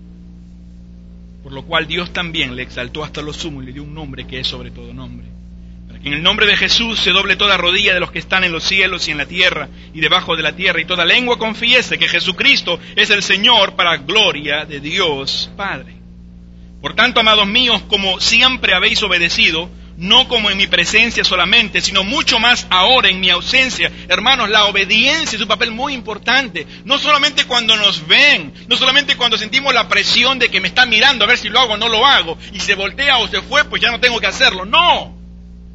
por lo cual Dios también le exaltó hasta lo sumo y le dio un nombre que es sobre todo nombre. En el nombre de Jesús se doble toda rodilla de los que están en los cielos y en la tierra y debajo de la tierra, y toda lengua confiese que Jesucristo es el Señor, para gloria de Dios Padre. Por tanto, amados míos, como siempre habéis obedecido, no como en mi presencia solamente, sino mucho más ahora en mi ausencia. Hermanos, la obediencia es un papel muy importante. No solamente cuando nos ven, no solamente cuando sentimos la presión de que me están mirando a ver si lo hago o no lo hago, y se voltea o se fue, pues ya no tengo que hacerlo. No.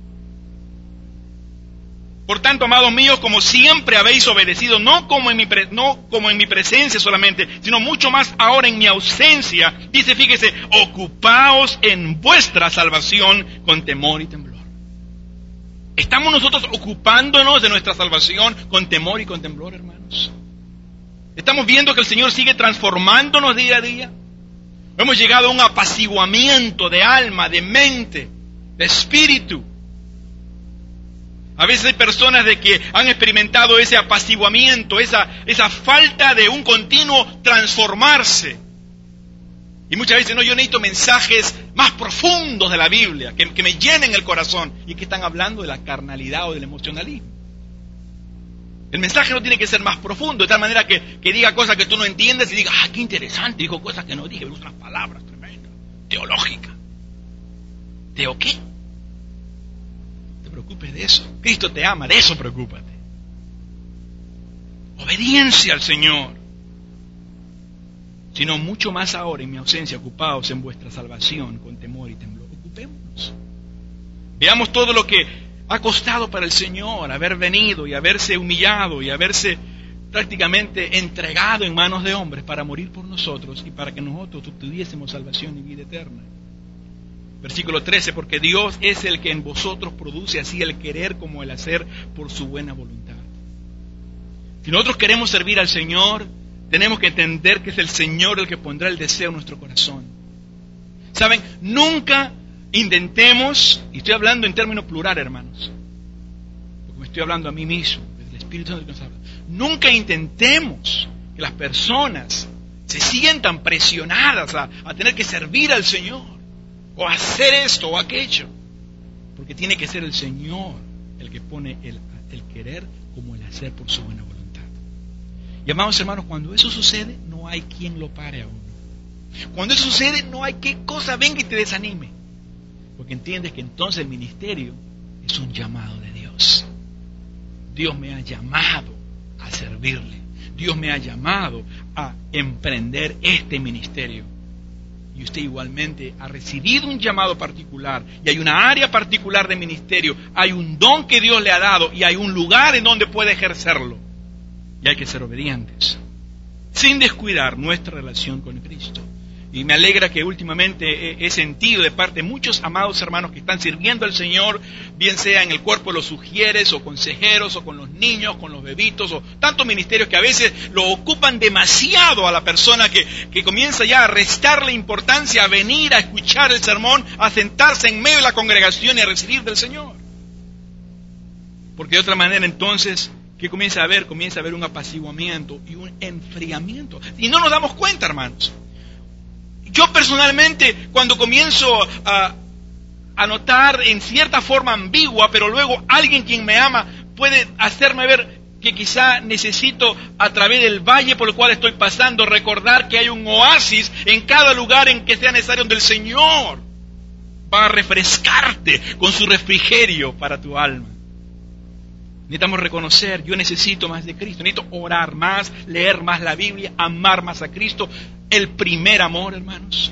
Por tanto, amados míos, como siempre habéis obedecido, no como en mi presencia solamente, sino mucho más ahora en mi ausencia, dice, fíjese, ocupaos en vuestra salvación con temor y temblor. ¿Estamos nosotros ocupándonos de nuestra salvación con temor y con temblor, hermanos? ¿Estamos viendo que el Señor sigue transformándonos día a día? Hemos llegado a un apaciguamiento de alma, de mente, de espíritu. A veces hay personas de que han experimentado ese apaciguamiento, esa falta de un continuo transformarse. Y muchas veces, no, yo necesito mensajes más profundos de la Biblia, que me llenen el corazón. Y que están hablando de la carnalidad o del emocionalismo. El mensaje no tiene que ser más profundo, de tal manera que diga cosas que tú no entiendes y diga, ¡ah, qué interesante! Dijo cosas que no dije, usa unas palabras tremendas, teológicas. ¿Teo qué? No te preocupes de eso. Cristo te ama, de eso preocúpate. Obediencia al Señor. Sino mucho más ahora, en mi ausencia, ocupados en vuestra salvación con temor y temblor. Ocupémonos. Veamos todo lo que ha costado para el Señor haber venido y haberse humillado y haberse prácticamente entregado en manos de hombres para morir por nosotros y para que nosotros obtuviésemos salvación y vida eterna. Versículo 13, porque Dios es el que en vosotros produce así el querer como el hacer por su buena voluntad. Si nosotros queremos servir al Señor, tenemos que entender que es el Señor el que pondrá el deseo en nuestro corazón. ¿Saben? Nunca intentemos, y estoy hablando en términos plural, hermanos, porque me estoy hablando a mí mismo, desde el Espíritu Santo que nos habla. Nunca intentemos que las personas se sientan presionadas a tener que servir al Señor, o hacer esto o aquello, porque tiene que ser el Señor el que pone el querer como el hacer por su buena voluntad. Y amados hermanos, cuando eso sucede, no hay quien lo pare a uno. Cuando eso sucede, no hay qué cosa venga y te desanime. Porque entiendes que entonces el ministerio es un llamado de Dios. Dios me ha llamado a servirle. Dios me ha llamado a emprender este ministerio. Y usted igualmente ha recibido un llamado particular. Y hay una área particular de ministerio. Hay un don que Dios le ha dado. Y hay un lugar en donde puede ejercerlo. Y hay que ser obedientes, sin descuidar nuestra relación con Cristo. Y me alegra que últimamente he sentido de parte de muchos amados hermanos que están sirviendo al Señor, bien sea en el cuerpo de los sugieres, o consejeros, o con los niños, con los bebitos, o tantos ministerios que a veces lo ocupan demasiado a la persona que comienza ya a restarle importancia a venir a escuchar el sermón, a sentarse en medio de la congregación y a recibir del Señor. Porque de otra manera entonces, ¿qué comienza a haber? Comienza a haber un apaciguamiento y un enfriamiento. Y no nos damos cuenta, hermanos. Yo personalmente, cuando comienzo a notar en cierta forma ambigua, pero luego alguien quien me ama puede hacerme ver que quizá necesito, a través del valle por el cual estoy pasando, recordar que hay un oasis en cada lugar en que sea necesario, donde el Señor va a refrescarte con su refrigerio para tu alma. Necesitamos reconocer, yo necesito más de Cristo, necesito orar más, leer más la Biblia, amar más a Cristo, el primer amor, hermanos.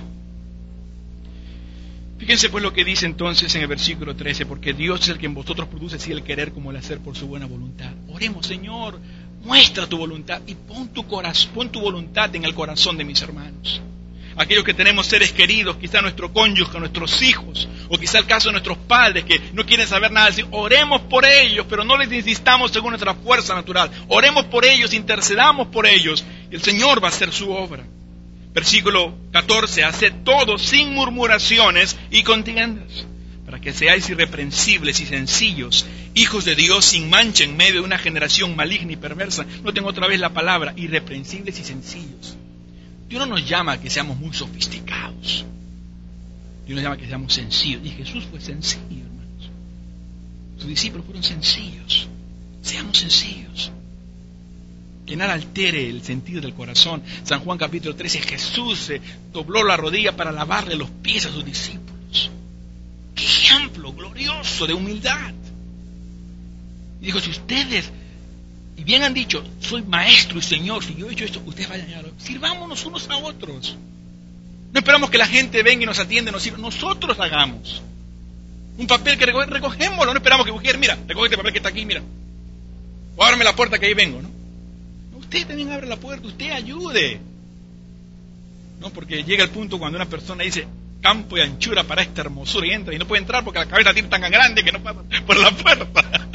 Fíjense pues lo que dice entonces en el versículo 13, porque Dios es el que en vosotros produce así el querer como el hacer por su buena voluntad. Oremos, Señor, muestra tu voluntad y pon tu voluntad en el corazón de mis hermanos. Aquellos que tenemos seres queridos, quizá nuestro cónyuge, nuestros hijos, o quizá el caso de nuestros padres que no quieren saber nada, decir, oremos por ellos, pero no les insistamos según nuestra fuerza natural. Oremos por ellos, intercedamos por ellos, y el Señor va a hacer su obra. Versículo 14, haced todo sin murmuraciones y contiendas, para que seáis irreprensibles y sencillos, hijos de Dios sin mancha en medio de una generación maligna y perversa. Noten otra vez la palabra, irreprensibles y sencillos. Dios no nos llama a que seamos muy sofisticados. Dios nos llama a que seamos sencillos. Y Jesús fue sencillo, hermanos. Sus discípulos fueron sencillos. Seamos sencillos. Que nada altere el sentido del corazón. San Juan capítulo 13, Jesús se dobló la rodilla para lavarle los pies a sus discípulos. ¡Qué ejemplo glorioso de humildad! Y dijo, si ustedes... Y bien han dicho, soy maestro y señor, si yo he hecho esto, ustedes vayan a... Sirvámonos unos a otros. No esperamos que la gente venga y nos atienda, nos sirva. Nosotros hagamos. Un papel que recogémoslo, no esperamos que mujer, mira, recoge este papel que está aquí, mira. O ábreme la puerta que ahí vengo, ¿no? Usted también abre la puerta, usted ayude. No, porque llega el punto cuando una persona dice, campo y anchura para esta hermosura, y entra y no puede entrar porque la cabeza tiene tan grande que no pasa por la puerta.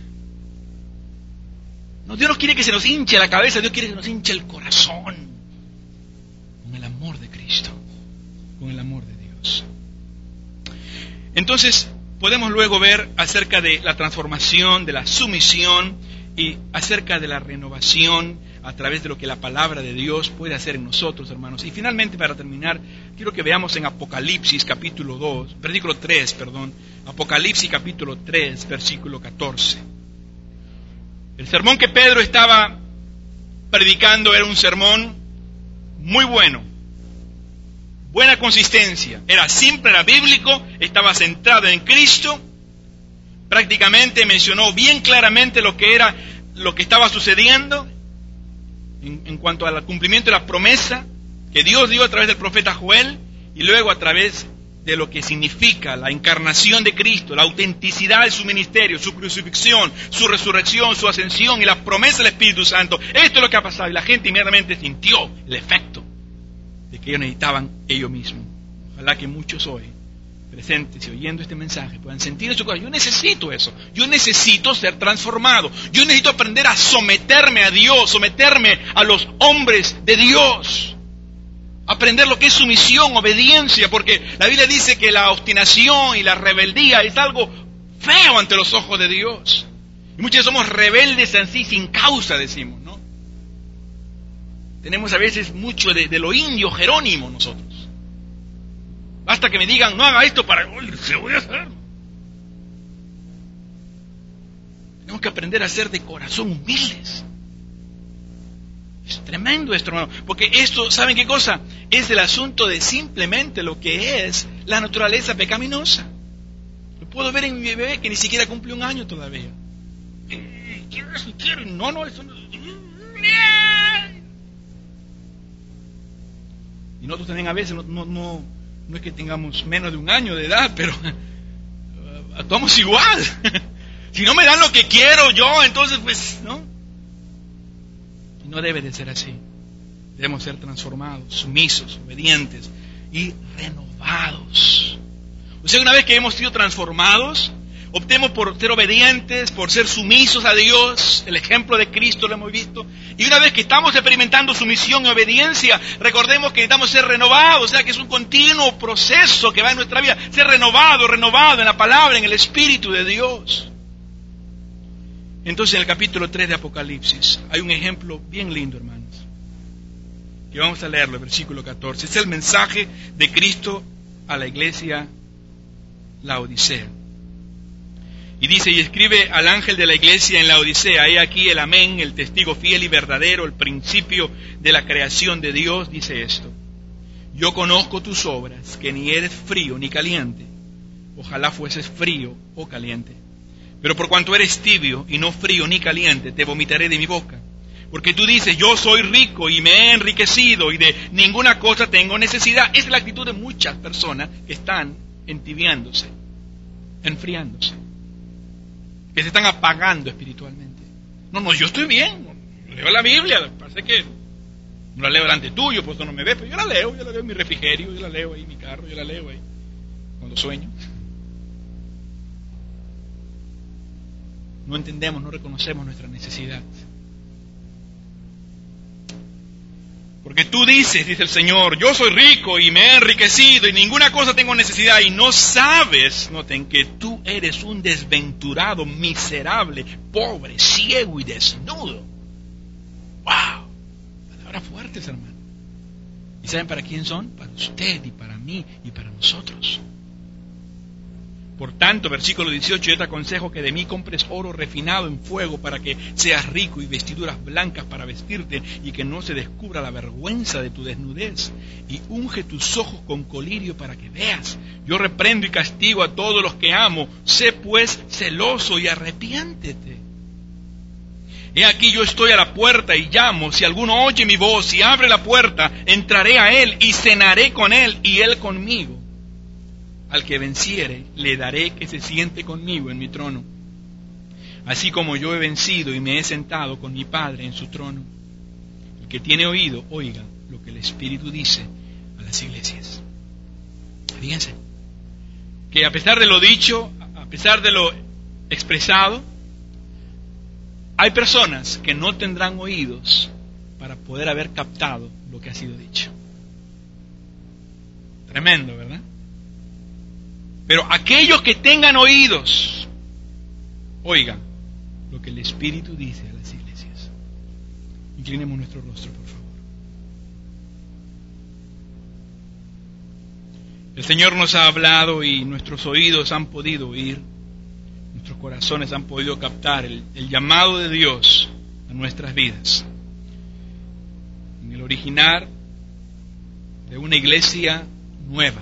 No, Dios no quiere que se nos hinche la cabeza, Dios quiere que nos hinche el corazón. Con el amor de Cristo, con el amor de Dios. Entonces, podemos luego ver acerca de la transformación, de la sumisión y acerca de la renovación a través de lo que la palabra de Dios puede hacer en nosotros, hermanos. Y finalmente, para terminar, quiero que veamos en Apocalipsis capítulo 3, Apocalipsis capítulo 3, versículo 14. El sermón que Pedro estaba predicando era un sermón muy bueno, buena consistencia, era simple, era bíblico, estaba centrado en Cristo, prácticamente mencionó bien claramente lo que estaba sucediendo en cuanto al cumplimiento de la promesa que Dios dio a través del profeta Joel, y luego a través de lo que significa la encarnación de Cristo, la autenticidad de su ministerio, su crucifixión, su resurrección, su ascensión y la promesa del Espíritu Santo. Esto es lo que ha pasado, y la gente inmediatamente sintió el efecto de que ellos necesitaban ellos mismos. Ojalá que muchos hoy, presentes y oyendo este mensaje, puedan sentir en su corazón: yo necesito eso, yo necesito ser transformado, yo necesito aprender a someterme a Dios, someterme a los hombres de Dios, aprender lo que es sumisión, obediencia, porque la Biblia dice que la obstinación y la rebeldía es algo feo ante los ojos de Dios, y muchos somos rebeldes en sí sin causa, decimos, ¿no? Tenemos a veces mucho de lo indio Jerónimo nosotros. Basta que me digan: no haga esto para... se voy a hacer. Tenemos que aprender a ser de corazón humildes. Es tremendo esto, hermano. Porque esto, ¿saben qué cosa? Es el asunto de simplemente lo que es la naturaleza pecaminosa. Lo puedo ver en mi bebé que ni siquiera cumple 1 año todavía. ¿Quiero eso? ¿Quiero? No, eso no... Y nosotros también a veces no es que tengamos menos de 1 año de edad, pero actuamos igual. Si no me dan lo que quiero yo, entonces pues, ¿no? Y no debe de ser así. Debemos ser transformados, sumisos, obedientes y renovados. O sea, una vez que hemos sido transformados, optemos por ser obedientes, por ser sumisos a Dios. El ejemplo de Cristo lo hemos visto. Y una vez que estamos experimentando sumisión y obediencia, recordemos que necesitamos ser renovados. O sea, que es un continuo proceso que va en nuestra vida. Ser renovado en la palabra, en el Espíritu de Dios. Entonces, en el capítulo 3 de Apocalipsis hay un ejemplo bien lindo, hermanos, que vamos a leerlo, el versículo 14. Es el mensaje de Cristo a la iglesia Laodicea. Y dice: y escribe al ángel de la iglesia en Laodicea: he aquí el amén, el testigo fiel y verdadero, el principio de la creación de Dios, dice esto: yo conozco tus obras, que ni eres frío ni caliente. Ojalá fueses frío o caliente. Pero por cuanto eres tibio y no frío ni caliente, te vomitaré de mi boca. Porque tú dices: yo soy rico y me he enriquecido y de ninguna cosa tengo necesidad. Esa es la actitud de muchas personas que están entibiándose, enfriándose, que se están apagando espiritualmente. No, yo estoy bien, leo la Biblia, parece que no la leo delante tuyo, por eso no me ves, pero yo la leo en mi refrigerio, yo la leo ahí en mi carro, yo la leo ahí cuando sueño. No entendemos, no reconocemos nuestra necesidad. Porque tú dices, dice el Señor: yo soy rico y me he enriquecido y ninguna cosa tengo necesidad, y no sabes, noten, que tú eres un desventurado, miserable, pobre, ciego y desnudo. ¡Wow! Palabras fuertes, hermano. ¿Y saben para quién son? Para usted y para mí y para nosotros. Por tanto, versículo 18, yo te aconsejo que de mí compres oro refinado en fuego para que seas rico, y vestiduras blancas para vestirte y que no se descubra la vergüenza de tu desnudez, y unge tus ojos con colirio para que veas. Yo reprendo y castigo a todos los que amo. Sé pues celoso y arrepiéntete. He aquí yo estoy a la puerta y llamo. Si alguno oye mi voz y abre la puerta, entraré a él y cenaré con él y él conmigo. Al que venciere, le daré que se siente conmigo en mi trono, así como yo he vencido y me he sentado con mi Padre en su trono. El que tiene oído, oiga lo que el Espíritu dice a las iglesias. Fíjense, que a pesar de lo dicho, a pesar de lo expresado, hay personas que no tendrán oídos para poder haber captado lo que ha sido dicho. Tremendo, ¿verdad? Pero aquellos que tengan oídos, oigan lo que el Espíritu dice a las iglesias. Inclinemos nuestro rostro, por favor. El Señor nos ha hablado y nuestros oídos han podido oír, nuestros corazones han podido captar el llamado de Dios a nuestras vidas. En el originar de una iglesia nueva.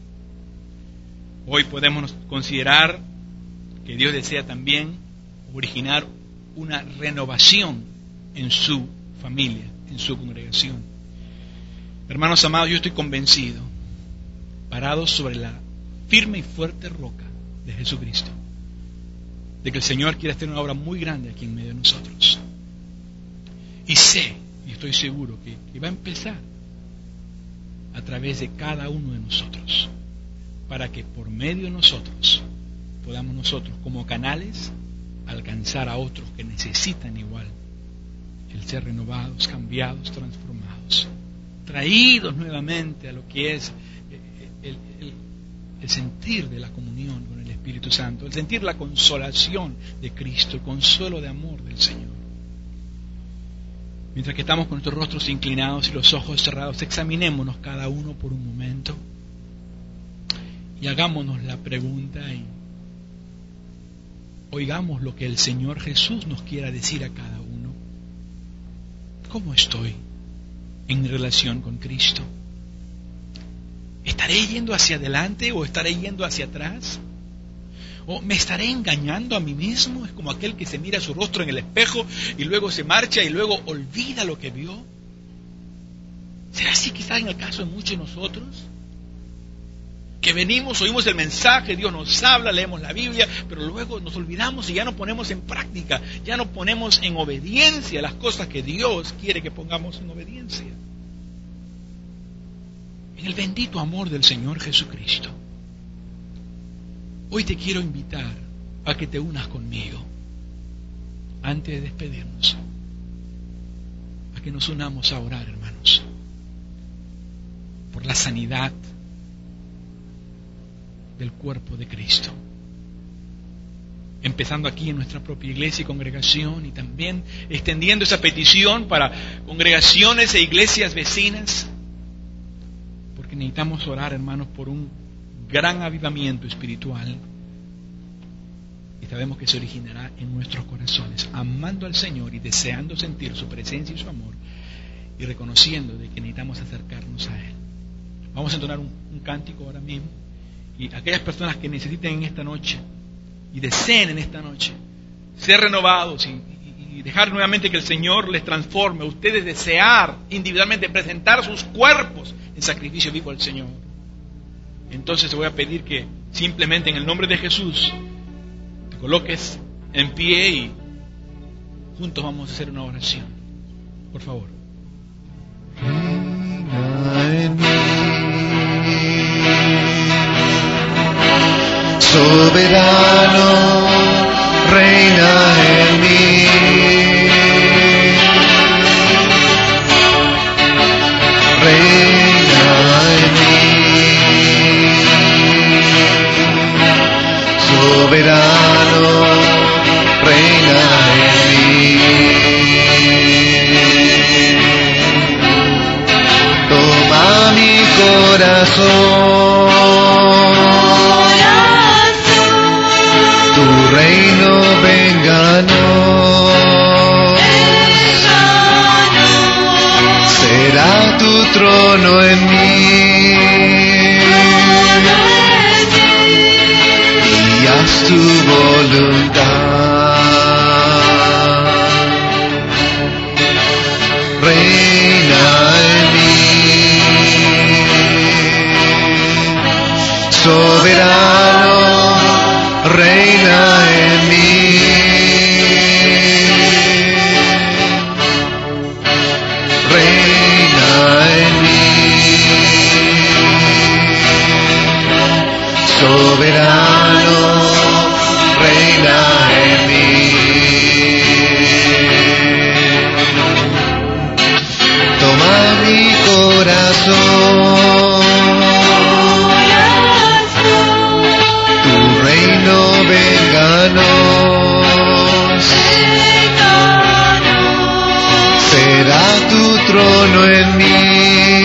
Hoy podemos considerar que Dios desea también originar una renovación en su familia, en su congregación. Hermanos amados, yo estoy convencido, parado sobre la firme y fuerte roca de Jesucristo, de que el Señor quiere hacer una obra muy grande aquí en medio de nosotros. Y sé, y estoy seguro que va a empezar a través de cada uno de nosotros, para que por medio de nosotros podamos nosotros como canales alcanzar a otros que necesitan igual el ser renovados, cambiados, transformados, traídos nuevamente a lo que es el sentir de la comunión con el Espíritu Santo, el sentir la consolación de Cristo, el consuelo de amor del Señor. Mientras que estamos con nuestros rostros inclinados y los ojos cerrados, examinémonos cada uno por un momento y hagámonos la pregunta y oigamos lo que el Señor Jesús nos quiera decir a cada uno. ¿Cómo estoy en relación con Cristo? ¿Estaré yendo hacia adelante o estaré yendo hacia atrás? ¿O me estaré engañando a mí mismo? Es como aquel que se mira su rostro en el espejo y luego se marcha y luego olvida lo que vio. ¿Será así quizás en el caso de muchos de nosotros? Que venimos, oímos el mensaje, Dios nos habla, leemos la Biblia, pero luego nos olvidamos y ya no ponemos en práctica, ya no ponemos en obediencia las cosas que Dios quiere que pongamos en obediencia. En el bendito amor del Señor Jesucristo, hoy te quiero invitar a que te unas conmigo, antes de despedirnos, a que nos unamos a orar, hermanos, por la sanidad del cuerpo de Cristo, empezando aquí en nuestra propia iglesia y congregación, y también extendiendo esa petición para congregaciones e iglesias vecinas, porque necesitamos orar, hermanos, por un gran avivamiento espiritual, y sabemos que se originará en nuestros corazones, amando al Señor y deseando sentir su presencia y su amor, y reconociendo de que necesitamos acercarnos a Él. Vamos a entonar un cántico ahora mismo, y aquellas personas que necesiten en esta noche y deseen en esta noche ser renovados y dejar nuevamente que el Señor les transforme, ustedes desear individualmente presentar sus cuerpos en sacrificio vivo al Señor, entonces te voy a pedir que simplemente en el nombre de Jesús te coloques en pie y juntos vamos a hacer una oración. Por favor. Soberano, reina en mí. Reina en mí. Soberano, reina en mí. Toma mi corazón. Reino venganos, será tu trono en mí, y haz tu voluntad. Reina en mí, soberano, reina en mí, reina en mí, soberano, reina en mí. Toma mi corazón, trono en mí.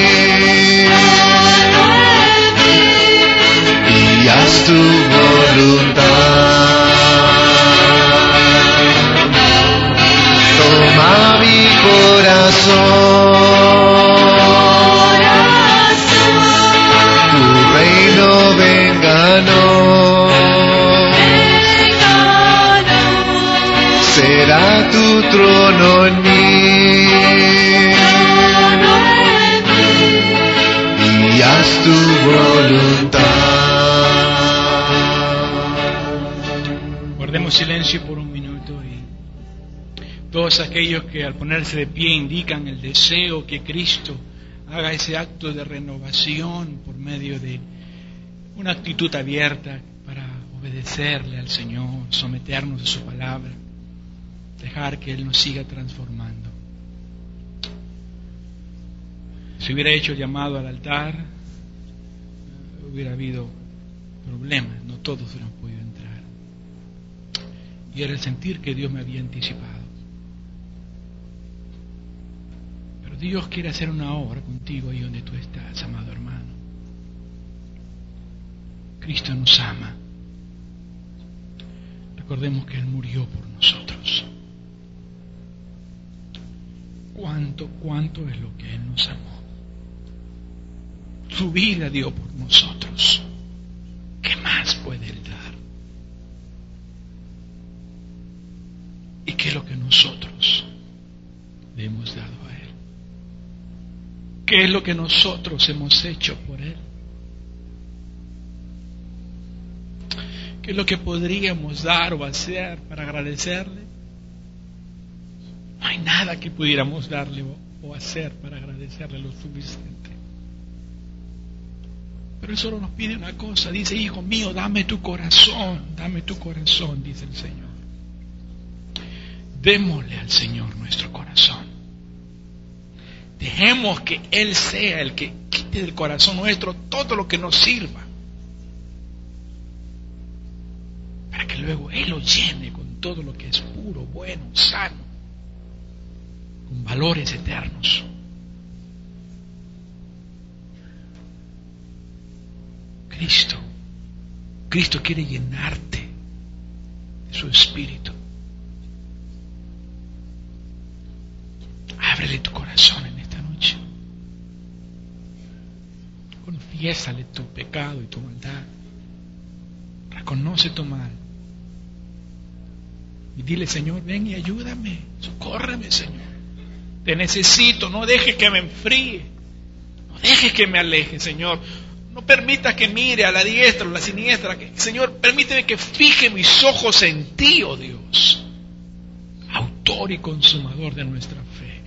Y haz tu voluntad. Toma mi corazón, tu reino vénganos, será tu trono en mí, y haz tu voluntad. Guardemos silencio por un minuto y todos aquellos que al ponerse de pie indican el deseo que Cristo haga ese acto de renovación por medio de una actitud abierta para obedecerle al Señor, someternos a su palabra, dejar que Él nos siga transformando. Si hubiera hecho el llamado al altar, hubiera habido problemas, no todos hubieran podido entrar. Y era el sentir que Dios me había anticipado. Pero Dios quiere hacer una obra contigo ahí donde tú estás, amado hermano. Cristo nos ama. Recordemos que Él murió por nosotros. ¿Cuánto es lo que Él nos amó? Su vida dio por nosotros. ¿Qué más puede Él dar? ¿Y qué es lo que nosotros le hemos dado a Él? ¿Qué es lo que nosotros hemos hecho por Él? ¿Qué es lo que podríamos dar o hacer para agradecerle? No hay nada que pudiéramos darle o hacer para agradecerle lo suficiente. Pero Él solo nos pide una cosa, dice: hijo mío, dame tu corazón, dice el Señor. Démosle al Señor nuestro corazón. Dejemos que Él sea el que quite del corazón nuestro todo lo que nos sirva, para que luego Él lo llene con todo lo que es puro, bueno, sano, con valores eternos. Cristo quiere llenarte de su espíritu. Ábrele tu corazón en esta noche. Confiésale tu pecado y tu maldad. Reconoce tu mal. Y dile: Señor, ven y ayúdame. Socórreme, Señor. Te necesito. No dejes que me enfríe. No dejes que me aleje, Señor. No permitas que mire a la diestra o a la siniestra. Señor, permíteme que fije mis ojos en ti, oh Dios, autor y consumador de nuestra fe.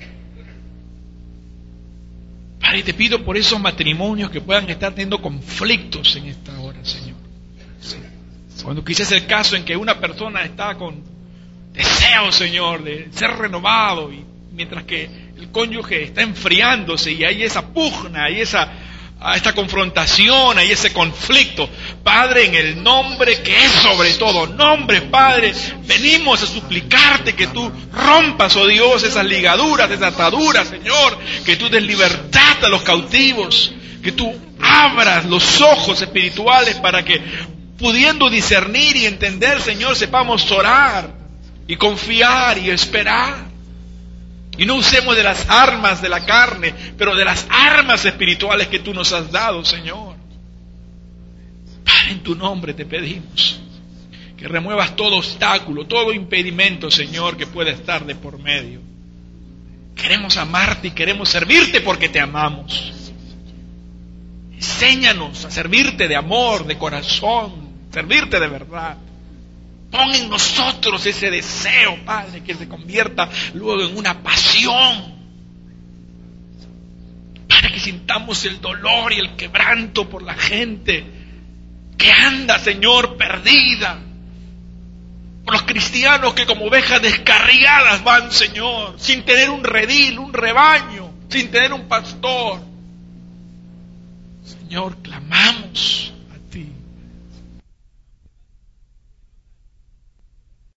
Padre, te pido por esos matrimonios que puedan estar teniendo conflictos en esta hora, Señor. Cuando quizás es el caso en que una persona está con deseo, Señor, de ser renovado, y mientras que el cónyuge está enfriándose y hay esa pugna, hay esta confrontación, hay ese conflicto. Padre, en el nombre que es sobre todo nombre, Padre, venimos a suplicarte que tú rompas, oh Dios, esas ligaduras, esas ataduras, Señor, que tú des libertad a los cautivos, que tú abras los ojos espirituales para que, pudiendo discernir y entender, Señor, sepamos orar y confiar y esperar. Y no usemos de las armas de la carne, pero de las armas espirituales que tú nos has dado, Señor. Padre, en tu nombre te pedimos que remuevas todo obstáculo, todo impedimento, Señor, que pueda estar de por medio. Queremos amarte y queremos servirte porque te amamos. Enséñanos a servirte de amor, de corazón, servirte de verdad. Pon en nosotros ese deseo, Padre, que se convierta luego en una pasión. Para que sintamos el dolor y el quebranto por la gente que anda, Señor, perdida. Por los cristianos que como ovejas descarriadas van, Señor, sin tener un redil, un rebaño, sin tener un pastor. Señor, clamamos